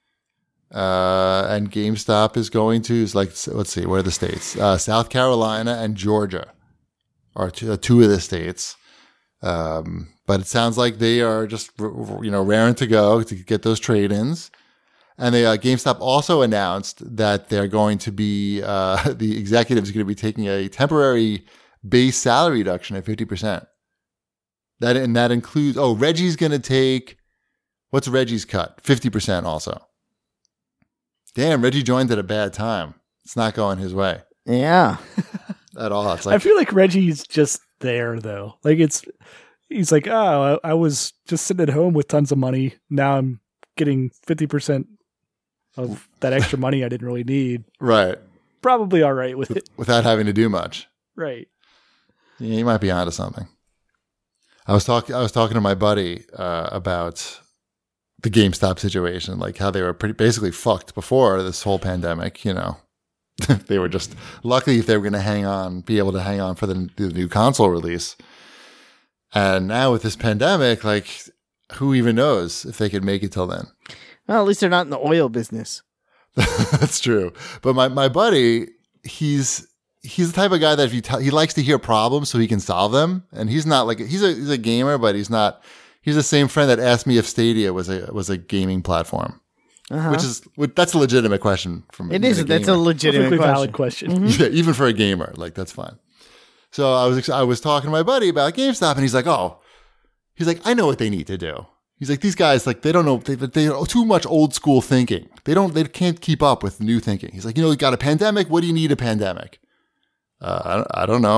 And GameStop is going to, let's see, where are the states? South Carolina and Georgia are two of the states. But it sounds like they are just, raring to go to get those trade-ins. And GameStop also announced that they're going to be, the executives are going to be taking a temporary base salary reduction of 50%. That includes, Reggie's going to take, what's Reggie's cut? 50% also. Damn, Reggie joined at a bad time. It's not going his way Yeah. at all. It's I feel like Reggie's just there though. He's like, oh, I was just sitting at home with tons of money. Now I'm getting 50% of that extra money I didn't really need. right. Probably all right with it. Without having to do much. Right. Yeah, you might be onto something. I was talking to my buddy about the GameStop situation, like how they were basically fucked before this whole pandemic. They were just lucky if they were going to be able to hang on for the new console release. And now with this pandemic, who even knows if they could make it till then? Well, at least they're not in the oil business. That's true. But my buddy, he's the type of guy that he likes to hear problems so he can solve them. And he's not he's a gamer, but he's not. He's the same friend that asked me if Stadia was a gaming platform, that's a legitimate question from It is. That's a legitimate Perfectly question. valid question. Mm-hmm. yeah, even for a gamer, that's fine. So I was talking to my buddy about GameStop, and he's like, I know what they need to do. He's like, these guys, they don't know, they are too much old school thinking. They can't keep up with new thinking. He's like, you got a pandemic. What do you need a pandemic? I don't know.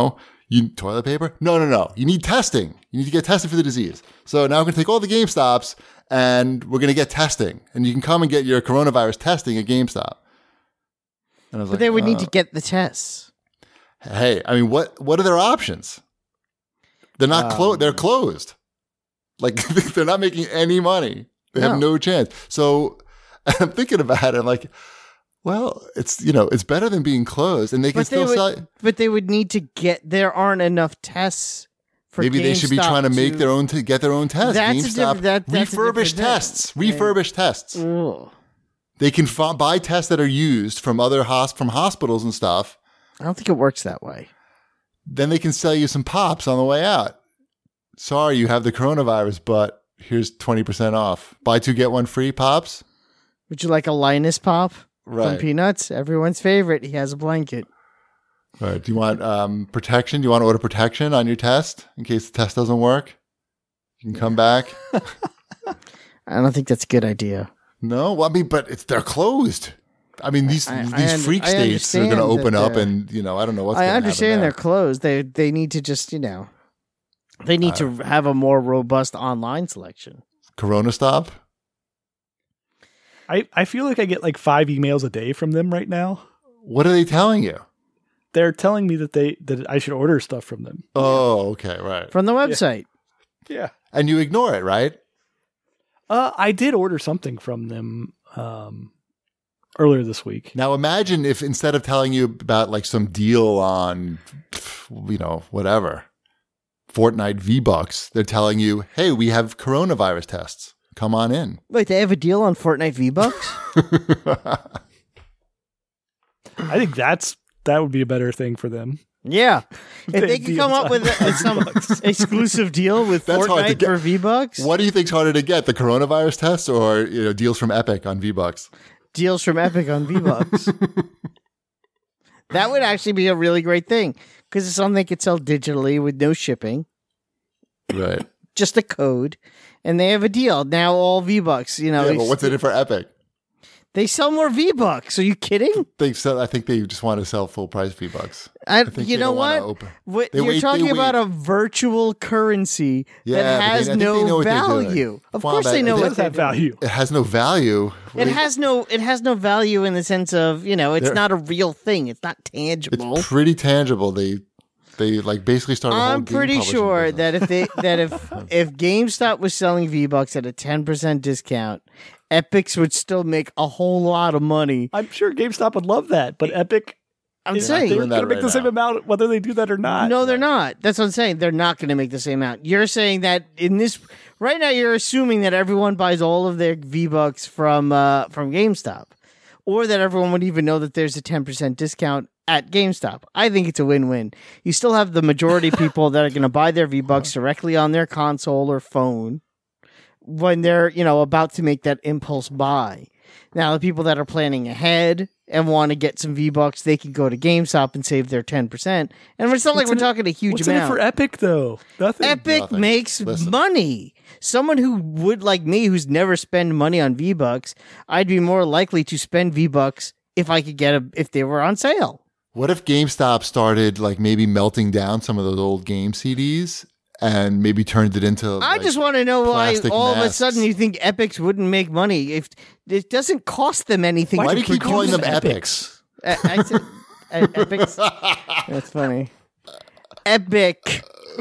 You toilet paper? No. You need testing. You need to get tested for the disease. So now we're going to take all the GameStops and we're going to get testing. And you can come and get your coronavirus testing at GameStop. And I was But they would need to get the tests. Hey, I mean, what are their options? They're not closed. They're closed. Like, they're not making any money. They have no chance. So I'm thinking about it. I'm like, well, it's better than being closed, and they can still sell. But they would need to get. There aren't enough tests for. Maybe they should be trying to make their own get their own tests. GameStop refurbished tests. Refurbished tests. Ugh. They can buy tests that are used from other from hospitals and stuff. I don't think it works that way. Then they can sell you some pops on the way out. Sorry, you have the coronavirus, but here's 20% off. Buy 2 get 1 free pops. Would you like a Linus pop? Right. From Peanuts, everyone's favorite. He has a blanket. All right. Do you want protection? Do you want to order protection on your test in case the test doesn't work? You can come back. I don't think that's a good idea. No, well, I mean, but they're closed. I mean, these freak states are going to open up, and I don't know what's going to happen. I understand they're closed. They need to just they need to have a more robust online selection. Corona Stop. I feel like I get like 5 emails a day from them right now. What are they telling you? They're telling me that I should order stuff from them. Oh, okay, right. From the website. Yeah. And you ignore it, right? I did order something from them earlier this week. Now imagine if instead of telling you about like some deal on, whatever, Fortnite V-Bucks, they're telling you, hey, we have coronavirus tests. Come on in. Wait, they have a deal on Fortnite V-Bucks? I think that would be a better thing for them. Yeah. If they could come up with some exclusive deal with Fortnite for V-Bucks. What do you think's harder to get, the coronavirus tests or deals from Epic on V-Bucks? Deals from Epic on V-Bucks. That would actually be a really great thing because it's something they could sell digitally with no shipping. Right. Just a code. And they have a deal. Now all V-Bucks, Yeah, but what's in it for Epic? They sell more V-Bucks. Are you kidding? I think they just want to sell full price V-Bucks. You know what? You're talking about a virtual currency that has no value. Of course they know what that value. It has no value. It has no value in the sense of, it's not a real thing. It's not tangible. It's pretty tangible. They like basically started. I'm pretty sure that if GameStop was selling V-Bucks at a 10% discount, Epics would still make a whole lot of money. I'm sure GameStop would love that, but Epic, I'm saying they're going to make the same amount whether they do that or not. No, they're not. That's what I'm saying. They're not going to make the same amount. You're saying that right now, you're assuming that everyone buys all of their V-Bucks from GameStop, or that everyone would even know that there's a 10% discount at GameStop. I think it's a win-win. You still have the majority of people that are going to buy their V-Bucks directly on their console or phone when they're, about to make that impulse buy. Now, the people that are planning ahead and want to get some V-Bucks, they can go to GameStop and save their 10%. And it's not like we're talking a huge amount. What's in it for Epic, though? Nothing. Epic makes money. Someone who would, like me, who's never spent money on V-Bucks, I'd be more likely to spend V-Bucks if I could if they were on sale. What if GameStop started like maybe melting down some of those old game CDs and maybe turned it into I just want to know why all of a sudden you think Epics wouldn't make money if it doesn't cost them anything. Why do you keep calling them Epics? I said Epics. That's funny. Epic.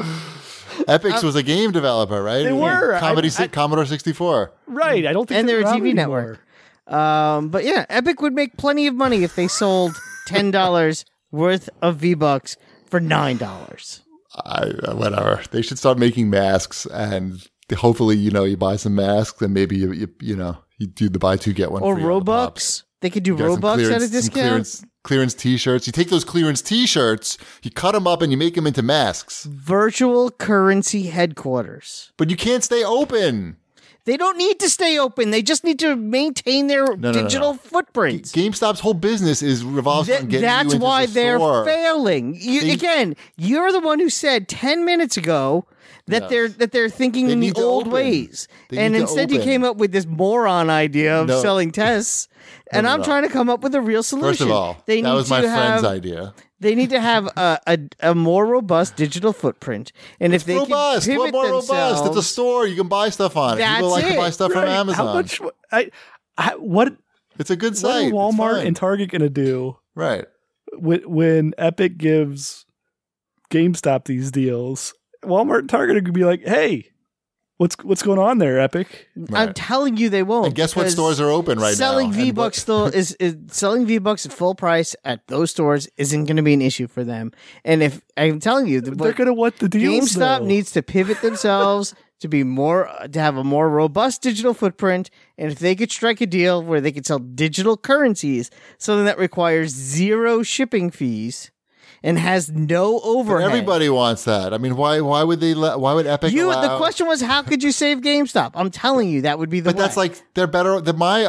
Epics was a game developer, right? They were. Commodore 64. Right. I don't think and they're a TV anymore. network. But yeah, Epic would make plenty of money if they sold $10 worth of V-Bucks for $9. Whatever. They should start making masks, and hopefully, you buy some masks, and maybe you do the buy 2 get 1 or free. Robux. They could do Robux at a discount. Clearance T-shirts. You take those clearance T-shirts, you cut them up, and you make them into masks. Virtual currency headquarters. But you can't stay open. They don't need to stay open. They just need to maintain their digital footprints. GameStop's whole business revolves on getting you into why the they're store. failing. You're the one who said 10 minutes ago that they're thinking in the old ways, and instead you came up with this moron idea of selling tests. And I'm trying to come up with a real solution. First of all, that was my friend's idea. They need to have a more robust digital footprint, and if they Robust. can What pivot more robust? It's a themselves, store. You can buy stuff on it. People That's like to buy it. stuff from Right. Amazon. How much? What It's a good what site. are It's Walmart fine. and Target going to do Right. when Epic gives GameStop these deals? Walmart and Target are going to be like, "Hey, what's going on there, Epic?" I'm Right. telling you, they won't. And guess what because stores are open right selling now? V-Bucks still is selling V-Bucks at full price at those stores isn't going to be an issue for them. And if I'm telling you, They're going to want the deals. GameStop though. needs to pivot themselves to have a more robust digital footprint, and if they could strike a deal where they could sell digital currencies, something that requires 0 shipping fees and has no But overhead. everybody wants that. I mean, why would why would Epic allow? The question was, how could you save GameStop? I'm telling you, that would be the But way. that's like they're better.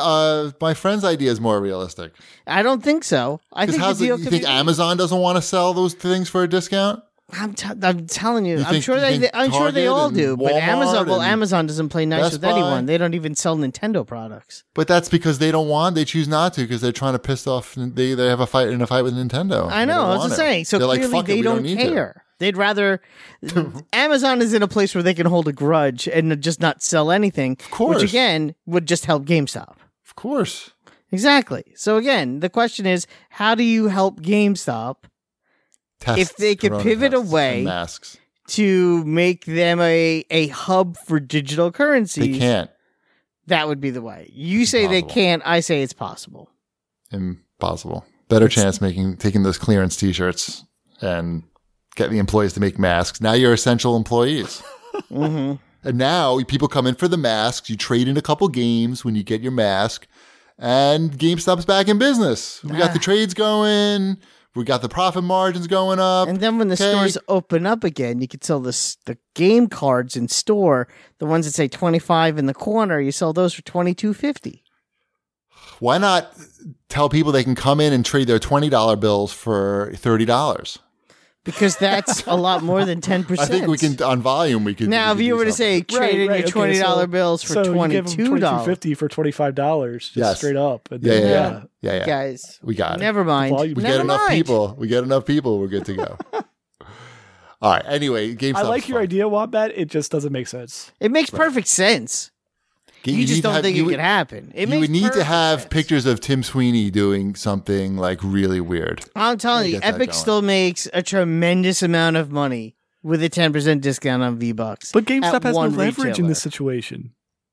My friend's idea is more realistic. I don't think so. I think the deal You could think be. Amazon doesn't want to sell those things for a discount? I'm telling you, I'm think- sure you they. think I'm sure they Target all and do. But Walmart Amazon, and Amazon doesn't play nice Best with Buy? anyone. They don't even sell Nintendo products. But that's because they don't want. They choose not to because they're trying to piss off. They have a fight with Nintendo. I They know. don't I was want just it. saying. So They're like, clearly "Fuck it, they we don't need to." care. They'd rather. Amazon is in a place where they can hold a grudge and just not sell anything. Of course. Which again would just help GameStop. Of course. Exactly. So again, the question is, how do you help GameStop Tests, If they could corona pivot tests away- and masks, to make them a hub for digital currencies? they can't. That would be the way. You say they Impossible. can't. I say it's possible. Impossible. Better chance taking those clearance T-shirts and getting the employees to make masks. Now you're essential employees. Mm-hmm. And now people come in for the masks. You trade in a couple games when you get your mask, and GameStop's back in business. We got the trades going. We got the profit margins going up. And then when the Okay. stores open up again, you could sell the game cards in store. The ones that say 25 in the corner, you sell those for $22.50. Why not tell people they can come in and trade their $20 bills for $30? Because that's a lot more than 10%. I think we can, on volume, we could. Now, we if could you do were to something. say trade in your $20 bills for so you give them $22, $22.50 for $25, just Yes. straight up. And Yeah, then, yeah. guys, We got it. never mind. Volume. We Never get enough mind. people. We get enough people. We're good to go. All right. Anyway, GameStop. I like your idea, Wombat. It just doesn't make sense. It makes perfect sense. You just don't think it could happen. It You makes would need to perfect have sense. pictures of Tim Sweeney doing something like really weird. I'm telling you, Get that Epic going. still makes a tremendous amount of money with a 10% discount on V-Bucks. But GameStop at has no one leverage in retailer. this situation.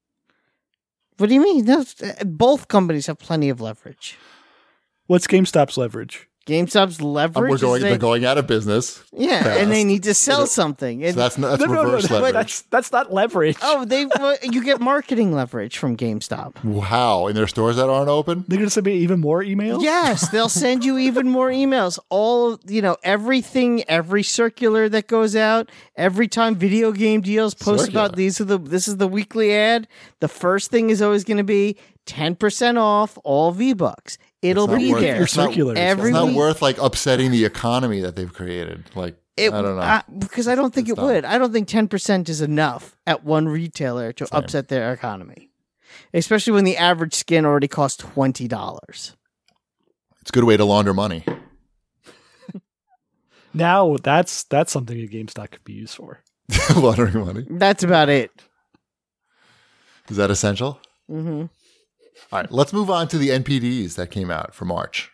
What do you mean? No, both companies have plenty of leverage. What's GameStop's leverage? GameStop's leverage They're going out of business. yeah, fast. and they need to sell something. So And- that's No, reverse leverage. That's not leverage. oh, you get marketing leverage from GameStop. Wow. In their stores that aren't open? They're going to send me even more emails? Yes, they'll send you even more emails. Everything, every circular that goes out, every time Video Game Deals post Circular. about this is the weekly ad. The first thing is always going to be 10% off all V-Bucks. It'll It's not be worth- there. Your it's not- circulars. Every It's not week. worth like upsetting the economy that they've created. Like, I don't know. Because I don't think It's it not. would. I don't think 10% is enough at one retailer to upset their economy, especially when the average skin already costs $20. It's a good way to launder money. Now that's something a GameStop could be used for. Laundering money. That's about it. Is that essential? Mm-hmm. All right, let's move on to the NPDs that came out for March.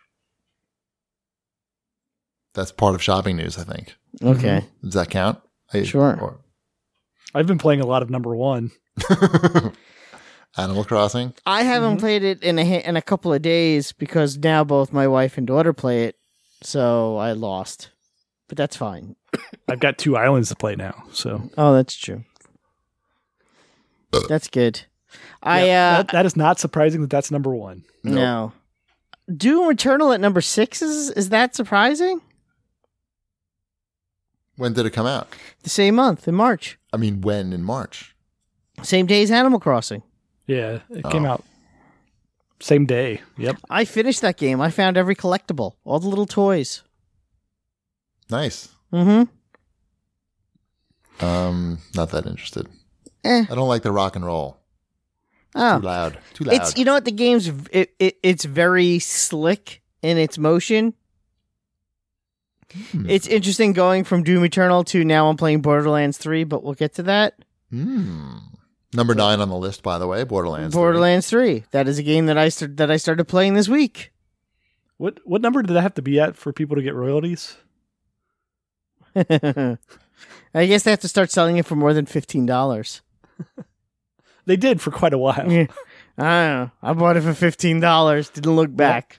That's part of shopping news, I think. Okay. Does that count? Sure. I've been playing a lot of number one. Animal Crossing. I haven't played it in a couple of days because now both my wife and daughter play it, so I lost. But that's fine. I've got 2 islands to play now. So Oh, that's true. That's good. that is not surprising that that's number one. No. Doom Eternal at number 6 is that surprising? When did it come out? The same month in March, I mean, when in March? same day as Animal Crossing. Yeah, it came out same day. Yep. I finished that game. I found every collectible, all the little toys. Nice. Mm-hmm. Not that interested. Eh. I don't like the rock and roll. Oh, Too loud. Too loud. it's what the game's it's very slick in its motion. It's interesting going from Doom Eternal to now I'm playing Borderlands 3, but we'll get to that. Number 9 on the list, by the way, Borderlands. Borderlands 3. That is a game that I started playing this week. What number did that have to be at for people to get royalties? I guess they have to start selling it for more than $15. They did for quite a while. Yeah. I don't know. I bought it for $15. Didn't look back.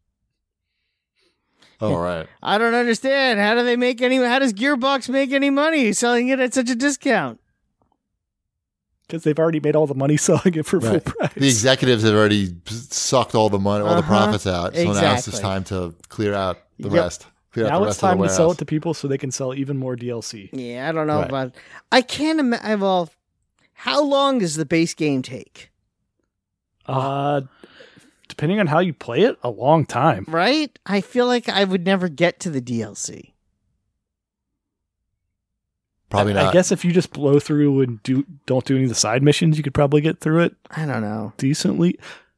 All right. I don't understand. How do they make any? How does Gearbox make any money selling it at such a discount? Because they've already made all the money selling it for full price. The executives have already sucked all the money, all the profits out. So now it's just time to clear out the rest. Now it's time to sell it to people so they can sell even more DLC. Yeah, I don't know about. I can't imagine. Well, how long does the base game take? Depending on how you play it, a long time. Right? I feel like I would never get to the DLC. Probably not. I guess if you just blow through and don't do any of the side missions, you could probably get through it. I don't know. Decently.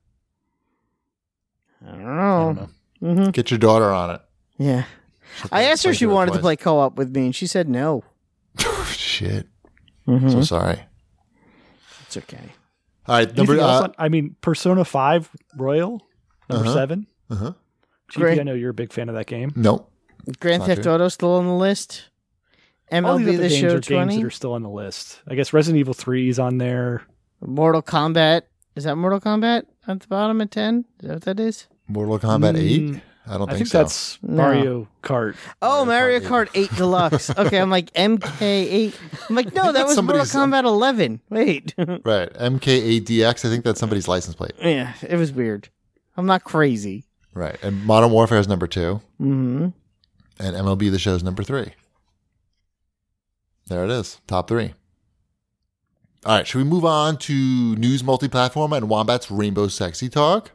I don't know. Mm-hmm. Get your daughter on it. Yeah. I asked her if she wanted to play co-op with me, and she said no. Shit. Mm-hmm. So sorry. It's okay. All right. Persona 5 Royal, number 7. Uh-huh. GP, I know you're a big fan of that game. Nope. Grand Theft Auto still on the list. All these MLB other The games Show are 20. games that are still on the list. I guess Resident Evil 3 is on there. Mortal Kombat. Is that Mortal Kombat at the bottom at 10? Is that what that is? Mortal Kombat 8? I think so. That's Mario Kart. Oh, Mario Kart 8 Deluxe. Okay, I'm like MK8. I'm like, no, that was Mortal Kombat 11. Wait. Right. MK8DX. I think that's somebody's license plate. Yeah, it was weird. I'm not crazy. Right. And Modern Warfare is number 2. Mm-hmm. And MLB The Show is number 3. There it is. Top 3. All right. Should we move on to news multi-platform and Wombat's Rainbow Sexy Talk?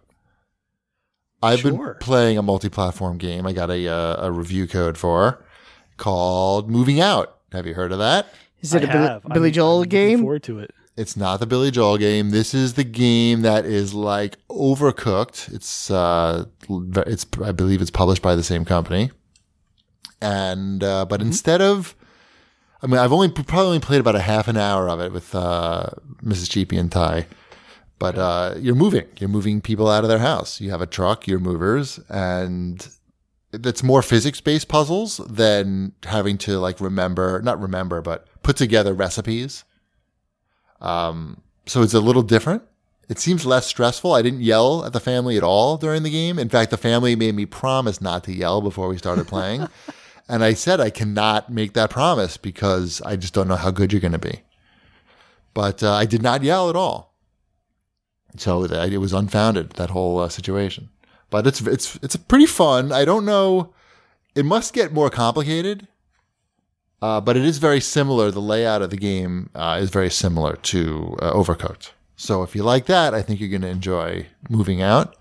I've been playing a multi-platform game I got a review code for called Moving Out. Have you heard of that? Is it Billy Joel game? Looking forward to it. It's not the Billy Joel game. This is the game that is like Overcooked. It's I believe it's published by the same company. And but instead of, I've probably only played about a half an hour of it with Mrs. Cheapy and Ty. But you're moving people out of their house. You have a truck, you're movers, and it's more physics-based puzzles than having to but put together recipes. So it's a little different. It seems less stressful. I didn't yell at the family at all during the game. In fact, the family made me promise not to yell before we started playing. And I said I cannot make that promise because I just don't know how good you're going to be. But I did not yell at all. So it was unfounded, that whole situation. But it's pretty fun. I don't know. It must get more complicated. But it is very similar. The layout of the game is very similar to Overcooked. So if you like that, I think you're going to enjoy Moving Out.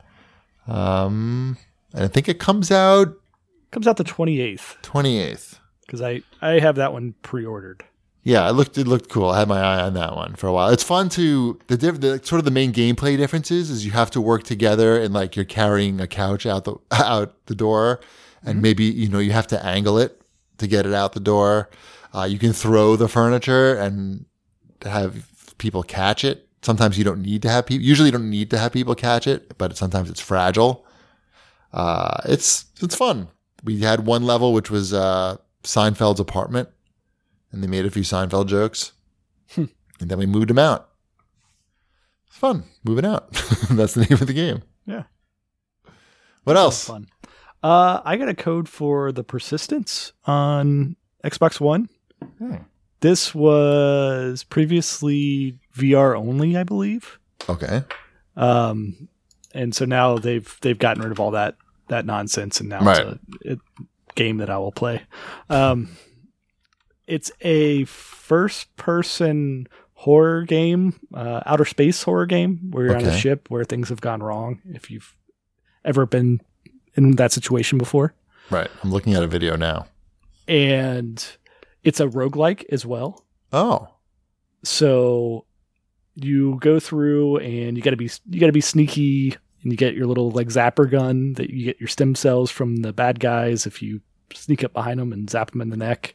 And I think it comes out the 28th. 28th. Because I have that one pre-ordered. Yeah, it looked cool. I had my eye on that one for a while. It's fun to the sort of the main gameplay differences is you have to work together and like you're carrying a couch out the door, and maybe you have to angle it to get it out the door. You can throw the furniture and have people catch it. Sometimes you don't need to have people. Usually, you don't need to have people catch it, but sometimes it's fragile. It's fun. We had one level which was Seinfeld's apartment. And they made a few Seinfeld jokes. And then we moved them out. It's fun. Moving out. That's the name of the game. Yeah. What else? Fun. I got a code for The Persistence on Xbox One. This was previously VR only, I believe. Okay. And so now they've gotten rid of all that nonsense, and now it's a game that I will play. It's a first-person horror game, outer space horror game, where you're on a ship where things have gone wrong, if you've ever been in that situation before. Right. I'm looking at a video now. And it's a roguelike as well. Oh. So you go through and you got to be sneaky, and you get your little like zapper gun that you get your stem cells from the bad guys if you sneak up behind them and zap them in the neck.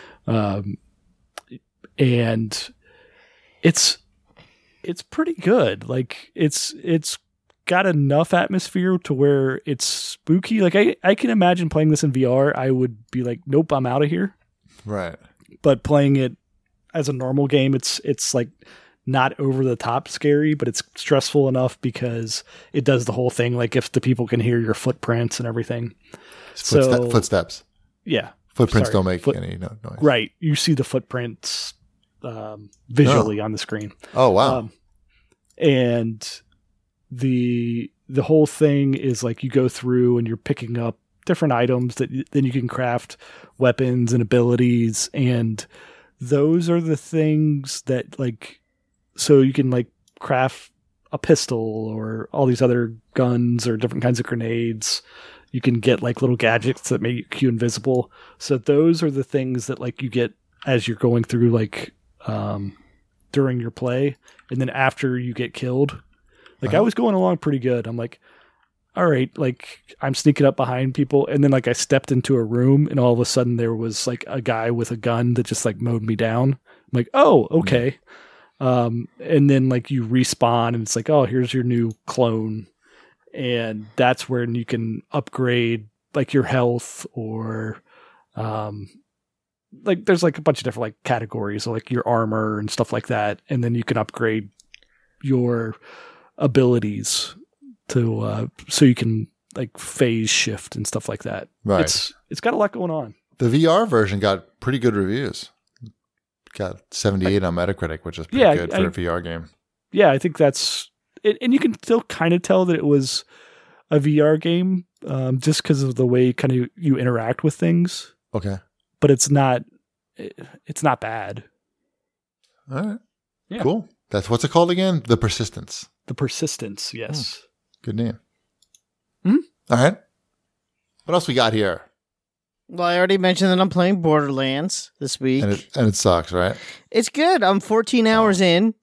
And it's pretty good. Like it's got enough atmosphere to where it's spooky. Like I can imagine playing this in VR. I would be like, nope, I'm out of here. Right. But playing it as a normal game, it's like not over the top scary, but it's stressful enough because it does the whole thing. Like if the people can hear your footprints and everything. Footsteps. Yeah. Footprints don't make any noise. Right. You see the footprints visually on the screen. Oh, wow. And the whole thing is like you go through and you're picking up different items that then you can craft weapons and abilities. And those are the things that like, so you can like craft a pistol or all these other guns or different kinds of grenades. You can get like little gadgets that make you invisible. So those are the things that like you get as you're going through like during your play. And then after you get killed, like I was going along pretty good. I'm like, all right, like I'm sneaking up behind people. And then like I stepped into a room and all of a sudden there was like a guy with a gun that just like mowed me down. I'm like, oh, okay. And then like you respawn and it's like, oh, here's your new clone. And that's where you can upgrade like your health or like there's like a bunch of different like categories, like your armor and stuff like that. And then you can upgrade your abilities to so you can like phase shift and stuff like that. Right. It's got a lot going on. The VR version got pretty good reviews. Got 78 on Metacritic, which is pretty good for a VR game. Yeah, I think that's it, and you can still kind of tell that it was a VR game just because of the way kind of you interact with things. Okay. But it's not bad. All right. Yeah. Cool. That's what's it called again? The Persistence. The Persistence, yes. Good name. Hmm? All right. What else we got here? Well, I already mentioned that I'm playing Borderlands this week. And it sucks, right? It's good. I'm 14 hours in.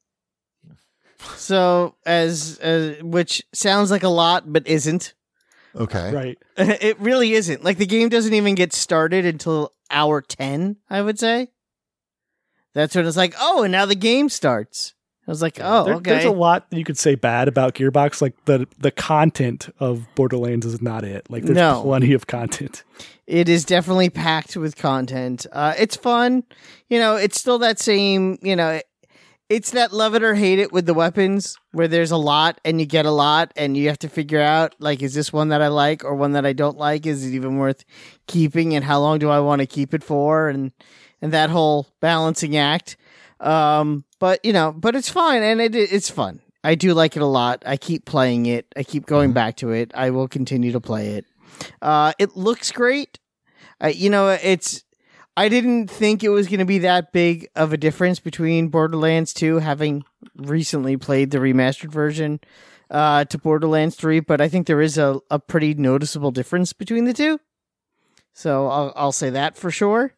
So as which sounds like a lot, but isn't. Okay. Right. It really isn't. Like the game doesn't even get started until hour 10, I would say. That's when it's like, oh, and now the game starts. I was like, oh, okay. There's a lot that you could say bad about Gearbox. Like the content of Borderlands is not it. Like there's plenty of content. It is definitely packed with content. It's fun. You know, it's still that same, you know, it's that love it or hate it with the weapons where there's a lot and you get a lot and you have to figure out, like, is this one that I like or one that I don't like? Is it even worth keeping? And how long do I want to keep it for? And that whole balancing act. But it's fine. And it's fun. I do like it a lot. I keep playing it. I keep going back to it. I will continue to play it. It looks great. I didn't think it was going to be that big of a difference between Borderlands 2, having recently played the remastered version to Borderlands 3, but I think there is a pretty noticeable difference between the two. So I'll say that for sure.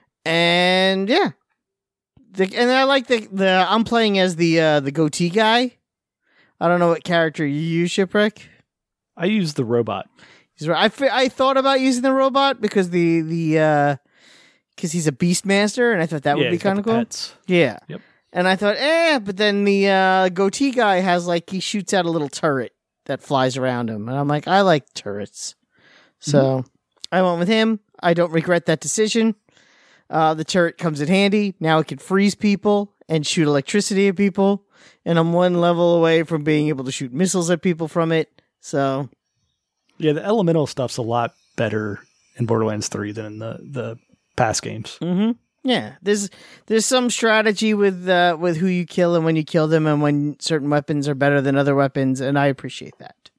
And yeah. And I like the I'm playing as the goatee guy. I don't know what character you use, Shipwreck. I use the robot. I thought about using the robot because because he's a Beastmaster, and I thought that would be kind of cool. Pets. Yeah. Yep. And I thought, but then the goatee guy has he shoots out a little turret that flies around him, and I'm like, I like turrets, so I went with him. I don't regret that decision. The turret comes in handy. Now it can freeze people and shoot electricity at people, and I'm one level away from being able to shoot missiles at people from it. So, yeah, the elemental stuff's a lot better in Borderlands 3 than in the past games. Mm-hmm. Yeah, there's some strategy with who you kill and when you kill them, and when certain weapons are better than other weapons, and I appreciate that.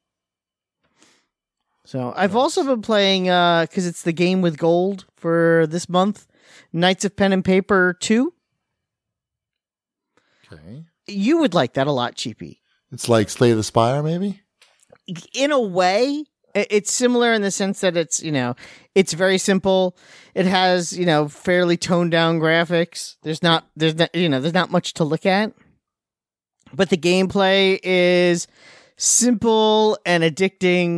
So I've also been playing because it's the game with gold for this month. Knights of Pen and Paper 2. Okay. You would like that a lot, Cheapy. It's like Slay the Spire, maybe? In a way, it's similar in the sense that it's very simple. It has, fairly toned down graphics. There's not much to look at. But the gameplay is simple and addicting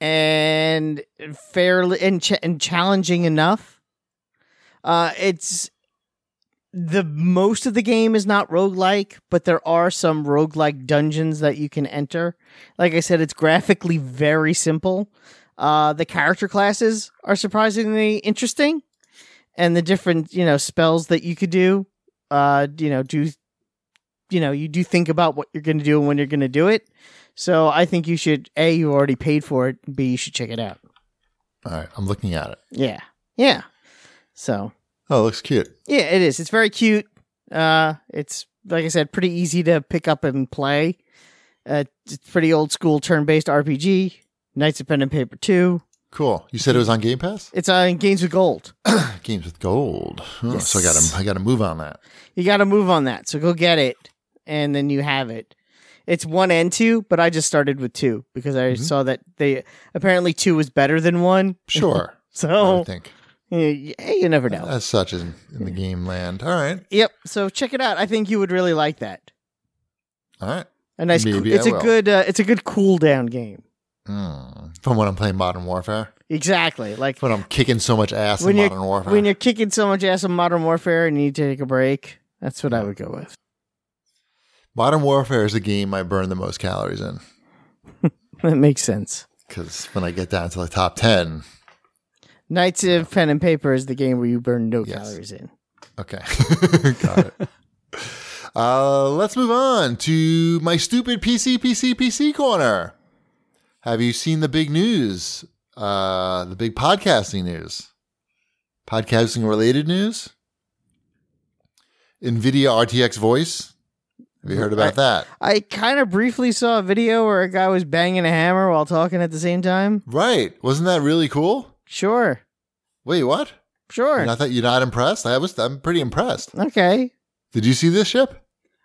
and fairly and challenging enough. It's the most of the game is not roguelike, but there are some roguelike dungeons that you can enter. Like I said, it's graphically very simple. The character classes are surprisingly interesting, and the different, spells that you could do, you do think about what you're going to do and when you're going to do it. So I think you should, A, you already paid for it, B, you should check it out. All right, I'm looking at it. Yeah. So. Oh, it looks cute. Yeah, it is. It's very cute. It's, like I said, pretty easy to pick up and play. It's pretty old school turn-based RPG. Knights of Pen and Paper 2. Cool. You said it was on Game Pass? It's on Games with Gold. Games with Gold. Oh, Yes. So I got to move on that. You got to move on that. So go get it, and then you have it. It's 1 and 2, but I just started with 2 because I saw that apparently 2 was better than 1. Sure. I So would think. you never know. As such in the game land. All right. Yep. So check it out. I think you would really like that. All right. A nice. Maybe It's I a will. good. It's a good cool down game. From when I'm playing Modern Warfare. Exactly. Like When I'm kicking so much ass in Modern Warfare. when you're kicking so much ass in Modern Warfare and you need to take a break. That's what I would go with. Modern Warfare is the game I burn the most calories in. That makes sense. Because when I get down to the top 10, Knights of Pen and Paper is the game where you burn no Yes. calories in. okay. Got it. Let's move on to my stupid PC corner. Have you seen the big news? The big podcasting news? Podcasting related news? NVIDIA RTX Voice. Have you heard about that? I kind of briefly saw a video where a guy was banging a hammer while talking at the same time. Right. Wasn't that really cool? Sure. Wait, what? Sure. And I thought you're not impressed? I'm pretty impressed. Okay. Did you see this, Ship?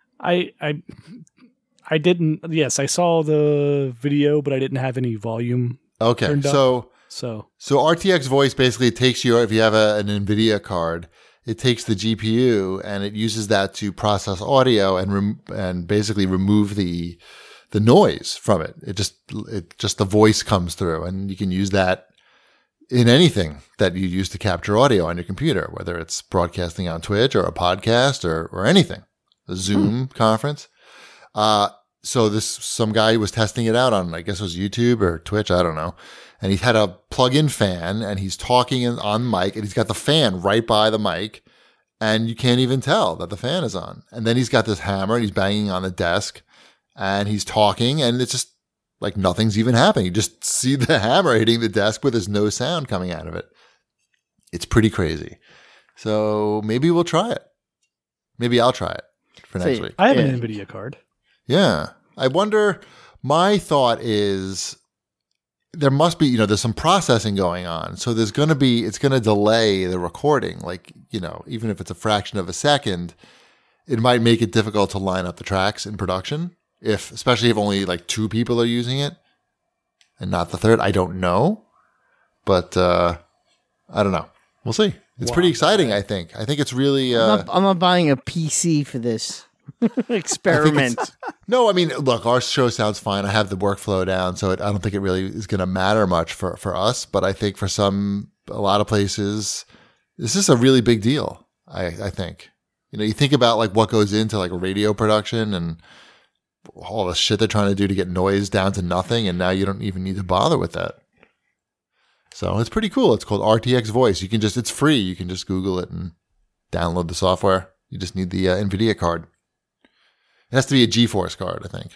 I didn't. Yes, I saw the video, but I didn't have any volume. Okay. Turned up. So So RTX Voice basically takes if you have an NVIDIA card, it takes the GPU and it uses that to process audio and basically remove the noise from it. It just the voice comes through, and you can use that in anything that you use to capture audio on your computer, whether it's broadcasting on Twitch or a podcast or anything, a Zoom conference. So some guy was testing it out on, I guess it was YouTube or Twitch, I don't know. And he had a plug-in fan, and he's talking on mic, and he's got the fan right by the mic, and you can't even tell that the fan is on. And then he's got this hammer, and he's banging on the desk, and he's talking, and it's just like nothing's even happening. You just see the hammer hitting the desk, but there's no sound coming out of it. It's pretty crazy. So maybe we'll try it. Maybe I'll try it for next week. I have Yeah. an NVIDIA card. Yeah. I wonder, my thought is there must be, there's some processing going on. So it's going to delay the recording. Like, even if it's a fraction of a second, it might make it difficult to line up the tracks in production. Especially if only like 2 people are using it and not the third. I don't know, but, I don't know. We'll see. It's pretty exciting. I think it's really, I'm not buying a PC for this experiment. No, I mean, look, our show sounds fine. I have the workflow down, so I don't think it really is going to matter much for us. But I think for a lot of places, this is a really big deal. I think, you think about like what goes into like radio production and all the shit they're trying to do to get noise down to nothing, and now you don't even need to bother with that. So it's pretty cool. It's called RTX Voice. It's free. You can just Google it and download the software. You just need the NVIDIA card. It has to be a GeForce card, I think.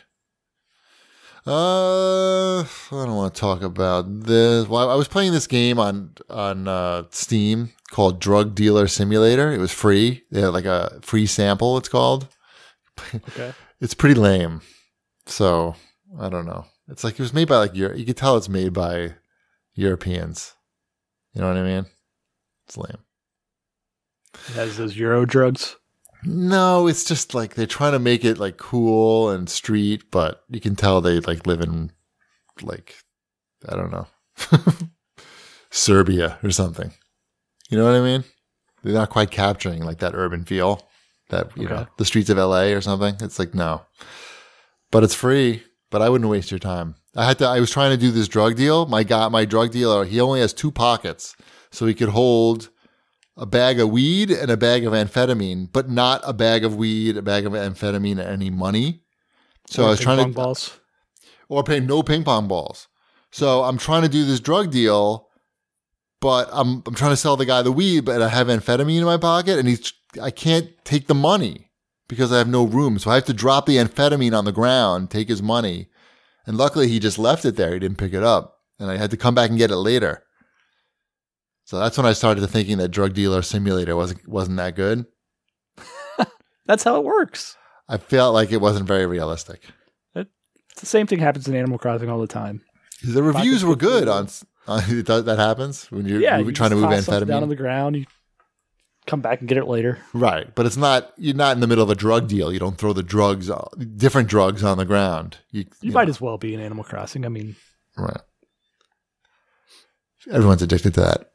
I don't want to talk about this. Well, I was playing this game on Steam called Drug Dealer Simulator. It was free. They had like a free sample, it's called. Okay. It's pretty lame. So, I don't know. It's like it was made by you could tell it's made by Europeans. You know what I mean? It's lame. It has those Euro drugs. No, it's just like they're trying to make it like cool and street, but you can tell they like live in like, I don't know, Serbia or something. You know what I mean? They're not quite capturing like that urban feel that, you know, the streets of LA or something. It's like, no, but it's free, but I wouldn't waste your time. I was trying to do this drug deal. My drug dealer, he only has 2 pockets. So he could hold a bag of weed and a bag of amphetamine, but not a bag of weed, a bag of amphetamine, and any money. So I was trying to balls. Or pay no ping pong balls. So I'm trying to do this drug deal, but I'm trying to sell the guy the weed, but I have amphetamine in my pocket, and I can't take the money because I have no room. So I have to drop the amphetamine on the ground, take his money. And luckily he just left it there. He didn't pick it up. And I had to come back and get it later. So that's when I started thinking that Drug Dealer Simulator wasn't that good. That's how it works. I felt like it wasn't very realistic. It's the same thing happens in Animal Crossing all the time. The reviews were good on that happens when you're trying to move amphetamine down on the ground. You come back and get it later. Right, but you're not in the middle of a drug deal. You don't throw the different drugs on the ground. You might as well be in Animal Crossing. I mean, right. Everyone's addicted to that.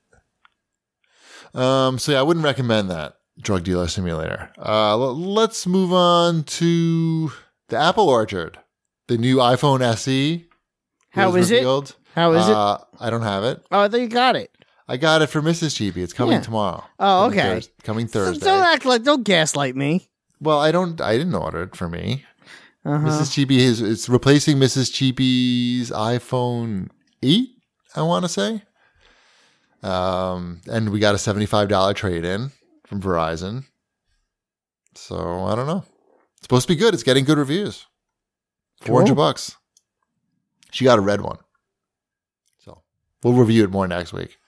So yeah, I wouldn't recommend that Drug Dealer Simulator. Let's move on to the Apple Orchard, the new iPhone SE. How is it? How is it? I don't have it. Oh, I thought you got it. I got it for Mrs. Cheapy. It's coming tomorrow. Oh, okay. Coming Thursday. Don't gaslight me. Well, I didn't order it for me. Mrs. Cheapy it's replacing Mrs. Cheapy's iPhone 8, I want to say. And we got a $75 trade-in from Verizon. So, I don't know. It's supposed to be good. It's getting good reviews. $400. She got a red one. So, we'll review it more next week.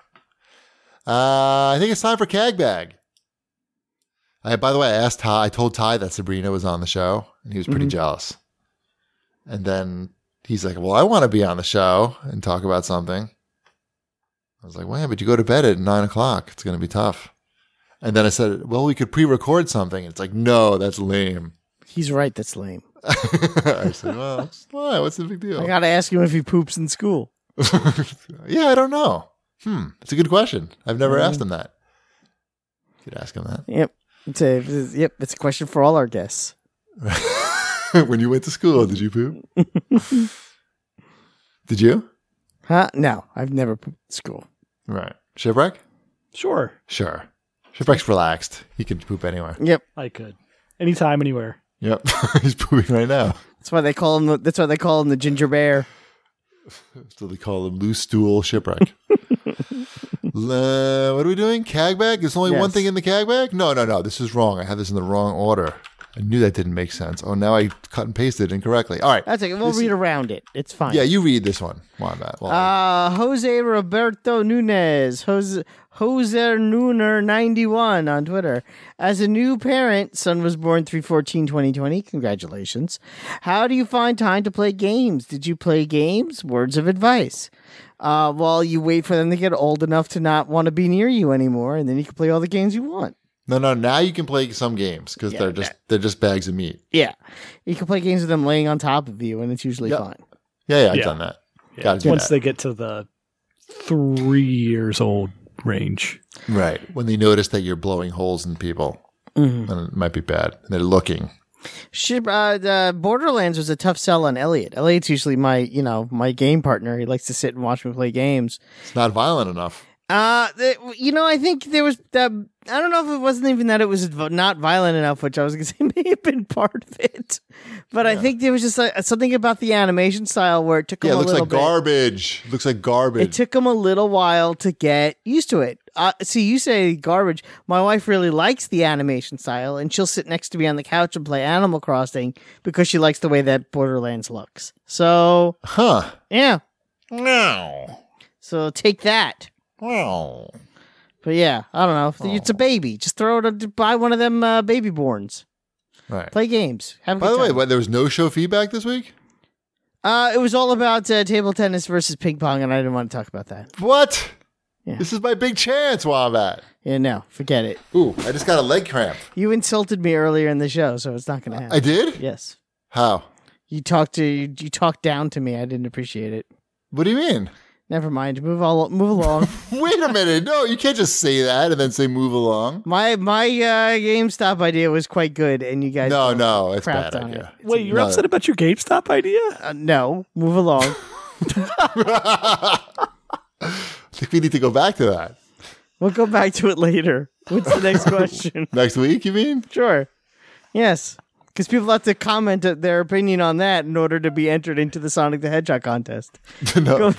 I think it's time for Cag Bag. By the way, I told Ty that Sabrina was on the show, and he was pretty jealous. And then he's like, well, I want to be on the show and talk about something. I was like, well, yeah, but you go to bed at 9 o'clock. It's going to be tough. And then I said, well, we could pre-record something. It's like, no, that's lame. He's right. That's lame. I said, well, what's the big deal? I got to ask him if he poops in school. Yeah, I don't know. It's a good question. I've never asked him that. You could ask him that. Yep. It's a question for all our guests. When you went to school, did you poop? Did you? Huh? No, I've never pooped in school. Right. Shipwreck? Sure. Shipwreck's relaxed. He can poop anywhere. Yep. I could. Anytime, anywhere. Yep. He's pooping right now. That's why they call him the ginger bear. So they call him loose stool Shipwreck. What are we doing? Cag bag? There's only one thing in the cag bag? No. This is wrong. I had this in the wrong order. I knew that didn't make sense. Oh, now I cut and pasted incorrectly. All right. That's okay. We'll read around it. It's fine. Yeah, you read this one. Jose Roberto Nunez. Jose Nooner 91 on Twitter. As a new parent, son was born 3/14/2020. Congratulations. How do you find time to play games? Did you play games? Words of advice. Well, you wait for them to get old enough to not want to be near you anymore, and then you can play all the games you want. No. Now you can play some games because they're just bags of meat. Yeah, you can play games with them laying on top of you, and it's usually fun. Yeah, I've done that. Yeah. Once they get to the 3 years old range, right? When they notice that you're blowing holes in people, then it might be bad. And they're looking. Borderlands was a tough sell on Elliot. Elliot's usually my my game partner. He likes to sit and watch me play games. It's not violent enough. I think there was I don't know if it wasn't even that it was not violent enough, which I was going to say may have been part of it. But I think there was just something about the animation style where it took them a little bit. It looks like garbage. It took them a little while to get used to it. See, you say garbage. My wife really likes the animation style, and she'll sit next to me on the couch and play Animal Crossing because she likes the way that Borderlands looks. So, yeah. No. So take that. Oh. But yeah, I don't know. It's a baby. Just throw it. Buy one of them baby borns. Right. Play games. Have a By good the time. way, there was no show feedback this week? It was all about table tennis versus ping pong, and I didn't want to talk about that. What? Yeah. This is my big chance, Wombat. Yeah, no, forget it. Ooh, I just got a leg cramp. You insulted me earlier in the show, so it's not going to happen. I did? Yes. How? You talked down to me. I didn't appreciate it. What do you mean? Never mind. Move along. Wait a minute. No, you can't just say that and then say move along. My GameStop idea was quite good, and you guys No, it's a bad crapped on idea. it. Wait, you're upset about your GameStop idea? No, move along. I think we need to go back to that. We'll go back to it later. What's the next question? Next week, you mean? Sure. Yes. Because people have to comment their opinion on that in order to be entered into the Sonic the Hedgehog contest. No.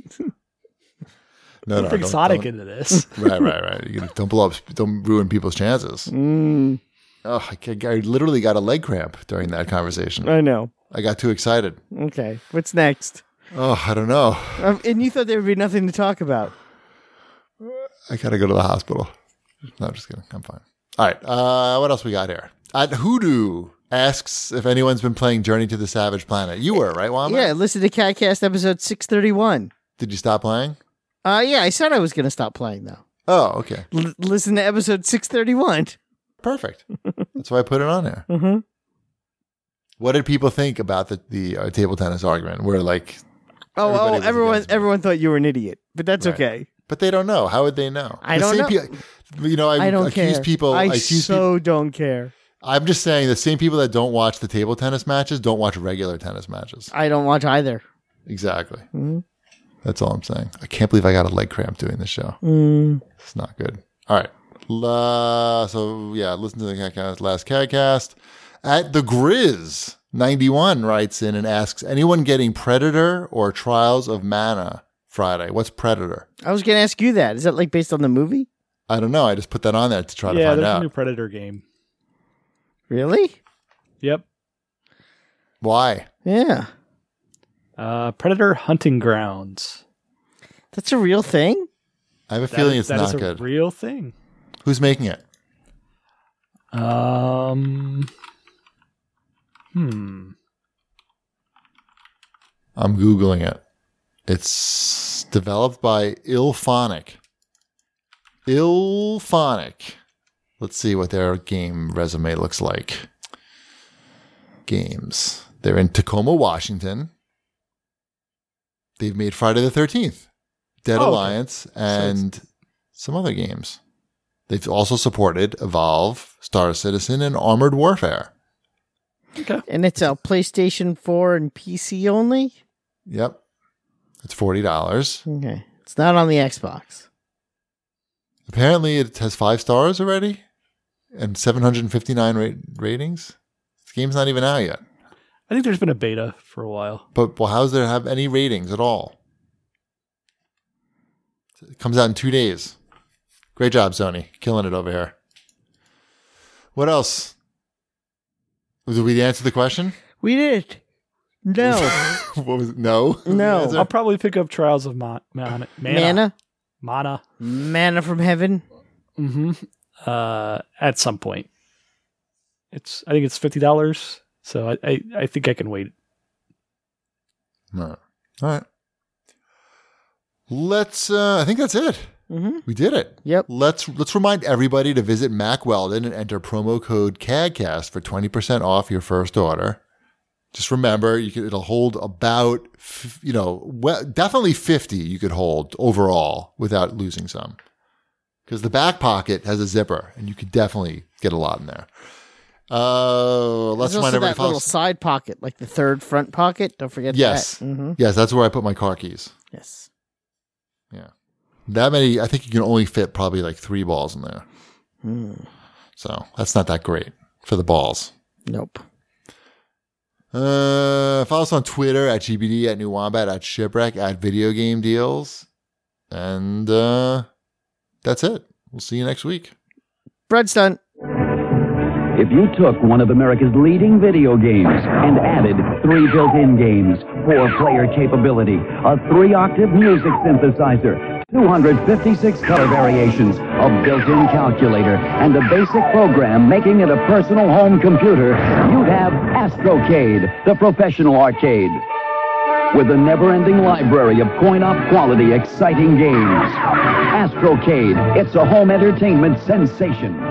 Bring Sonic into this. Right. Don't ruin people's chances. Oh, I literally got a leg cramp during that conversation. I know. I got too excited. Okay. What's next? Oh, I don't know. And you thought there would be nothing to talk about. I got to go to the hospital. No, I'm just kidding. I'm fine. All right. What else we got here? At Hoodoo asks if anyone's been playing Journey to the Savage Planet. You were, right, Wamba? Yeah, listen to CatCast episode 631. Did you stop playing? Yeah, I said I was going to stop playing, though. Oh, okay. Listen to episode 631. Perfect. That's why I put it on there. Mm-hmm. What did people think about the table tennis argument? Where like, everyone thought you were an idiot, but that's Right. okay. But they don't know. How would they know? I don't know. I don't accuse care. people. I accuse so don't care. I'm just saying the same people that don't watch the table tennis matches don't watch regular tennis matches. I don't watch either. Exactly. Mm-hmm. That's all I'm saying. I can't believe I got a leg cramp doing this show. It's not good. All right. So yeah, listen to the last CatCast. At the Grizz 91 writes in and asks, anyone getting Predator or Trials of Mana Friday? What's Predator? I was going to ask you that. Is that like based on the movie? I don't know. I just put that on there to try to Yeah, find there's out. a new Predator game. Really? Yep. Why? Yeah. Predator Hunting Grounds. That's a real thing? I have a feeling it's that not is a good. real thing. Who's making it? I'm Googling it. It's developed by Ilphonic. Let's see what their game resume looks like. Games. They're in Tacoma, Washington. They've made Friday the 13th, Dead Alliance, and some other games. They've also supported Evolve, Star Citizen, and Armored Warfare. Okay. And it's a PlayStation 4 and PC only? Yep. It's $40. Okay. It's not on the Xbox. Apparently, it has 5 stars already and 759 ratings. This game's not even out yet. I think there's been a beta for a while. But well, how's there have any ratings at all? It comes out in 2 days. Great job, Sony. Killing it over here. What else? Did we answer the question? We did. No. What was it? No? No. Answer? I'll probably pick up Trials of Mana. Mana from heaven. Mm-hmm. At some point. I think it's $50. So I think I can wait. All right. Let's. I think that's it. Mm-hmm. We did it. Yep. Let's remind everybody to visit Mack Weldon and enter promo code CADCAST for 20% off your first order. Just remember, it'll hold about, definitely 50 you could hold overall without losing some. Because the back pocket has a zipper, and you could definitely get a lot in there. Let's There's remind also everybody. that little side pocket, like the third front pocket. Don't forget Yes. that. Mm-hmm. Yes, that's where I put my car keys. Yes. Yeah. That many, I think you can only fit probably like 3 balls in there. So that's not that great for the balls. Nope. Follow us on Twitter at GBD, at New Wombat, at Shipwreck, at Video Game Deals. And that's it. We'll see you next week. Bread stunt. If you took one of America's leading video games and added 3 built-in games, 4-player capability, a 3-octave music synthesizer, 256 color variations, a built-in calculator, and a basic program making it a personal home computer, you'd have Astrocade, the professional arcade. With a never-ending library of coin-op quality, exciting games. Astrocade, it's a home entertainment sensation.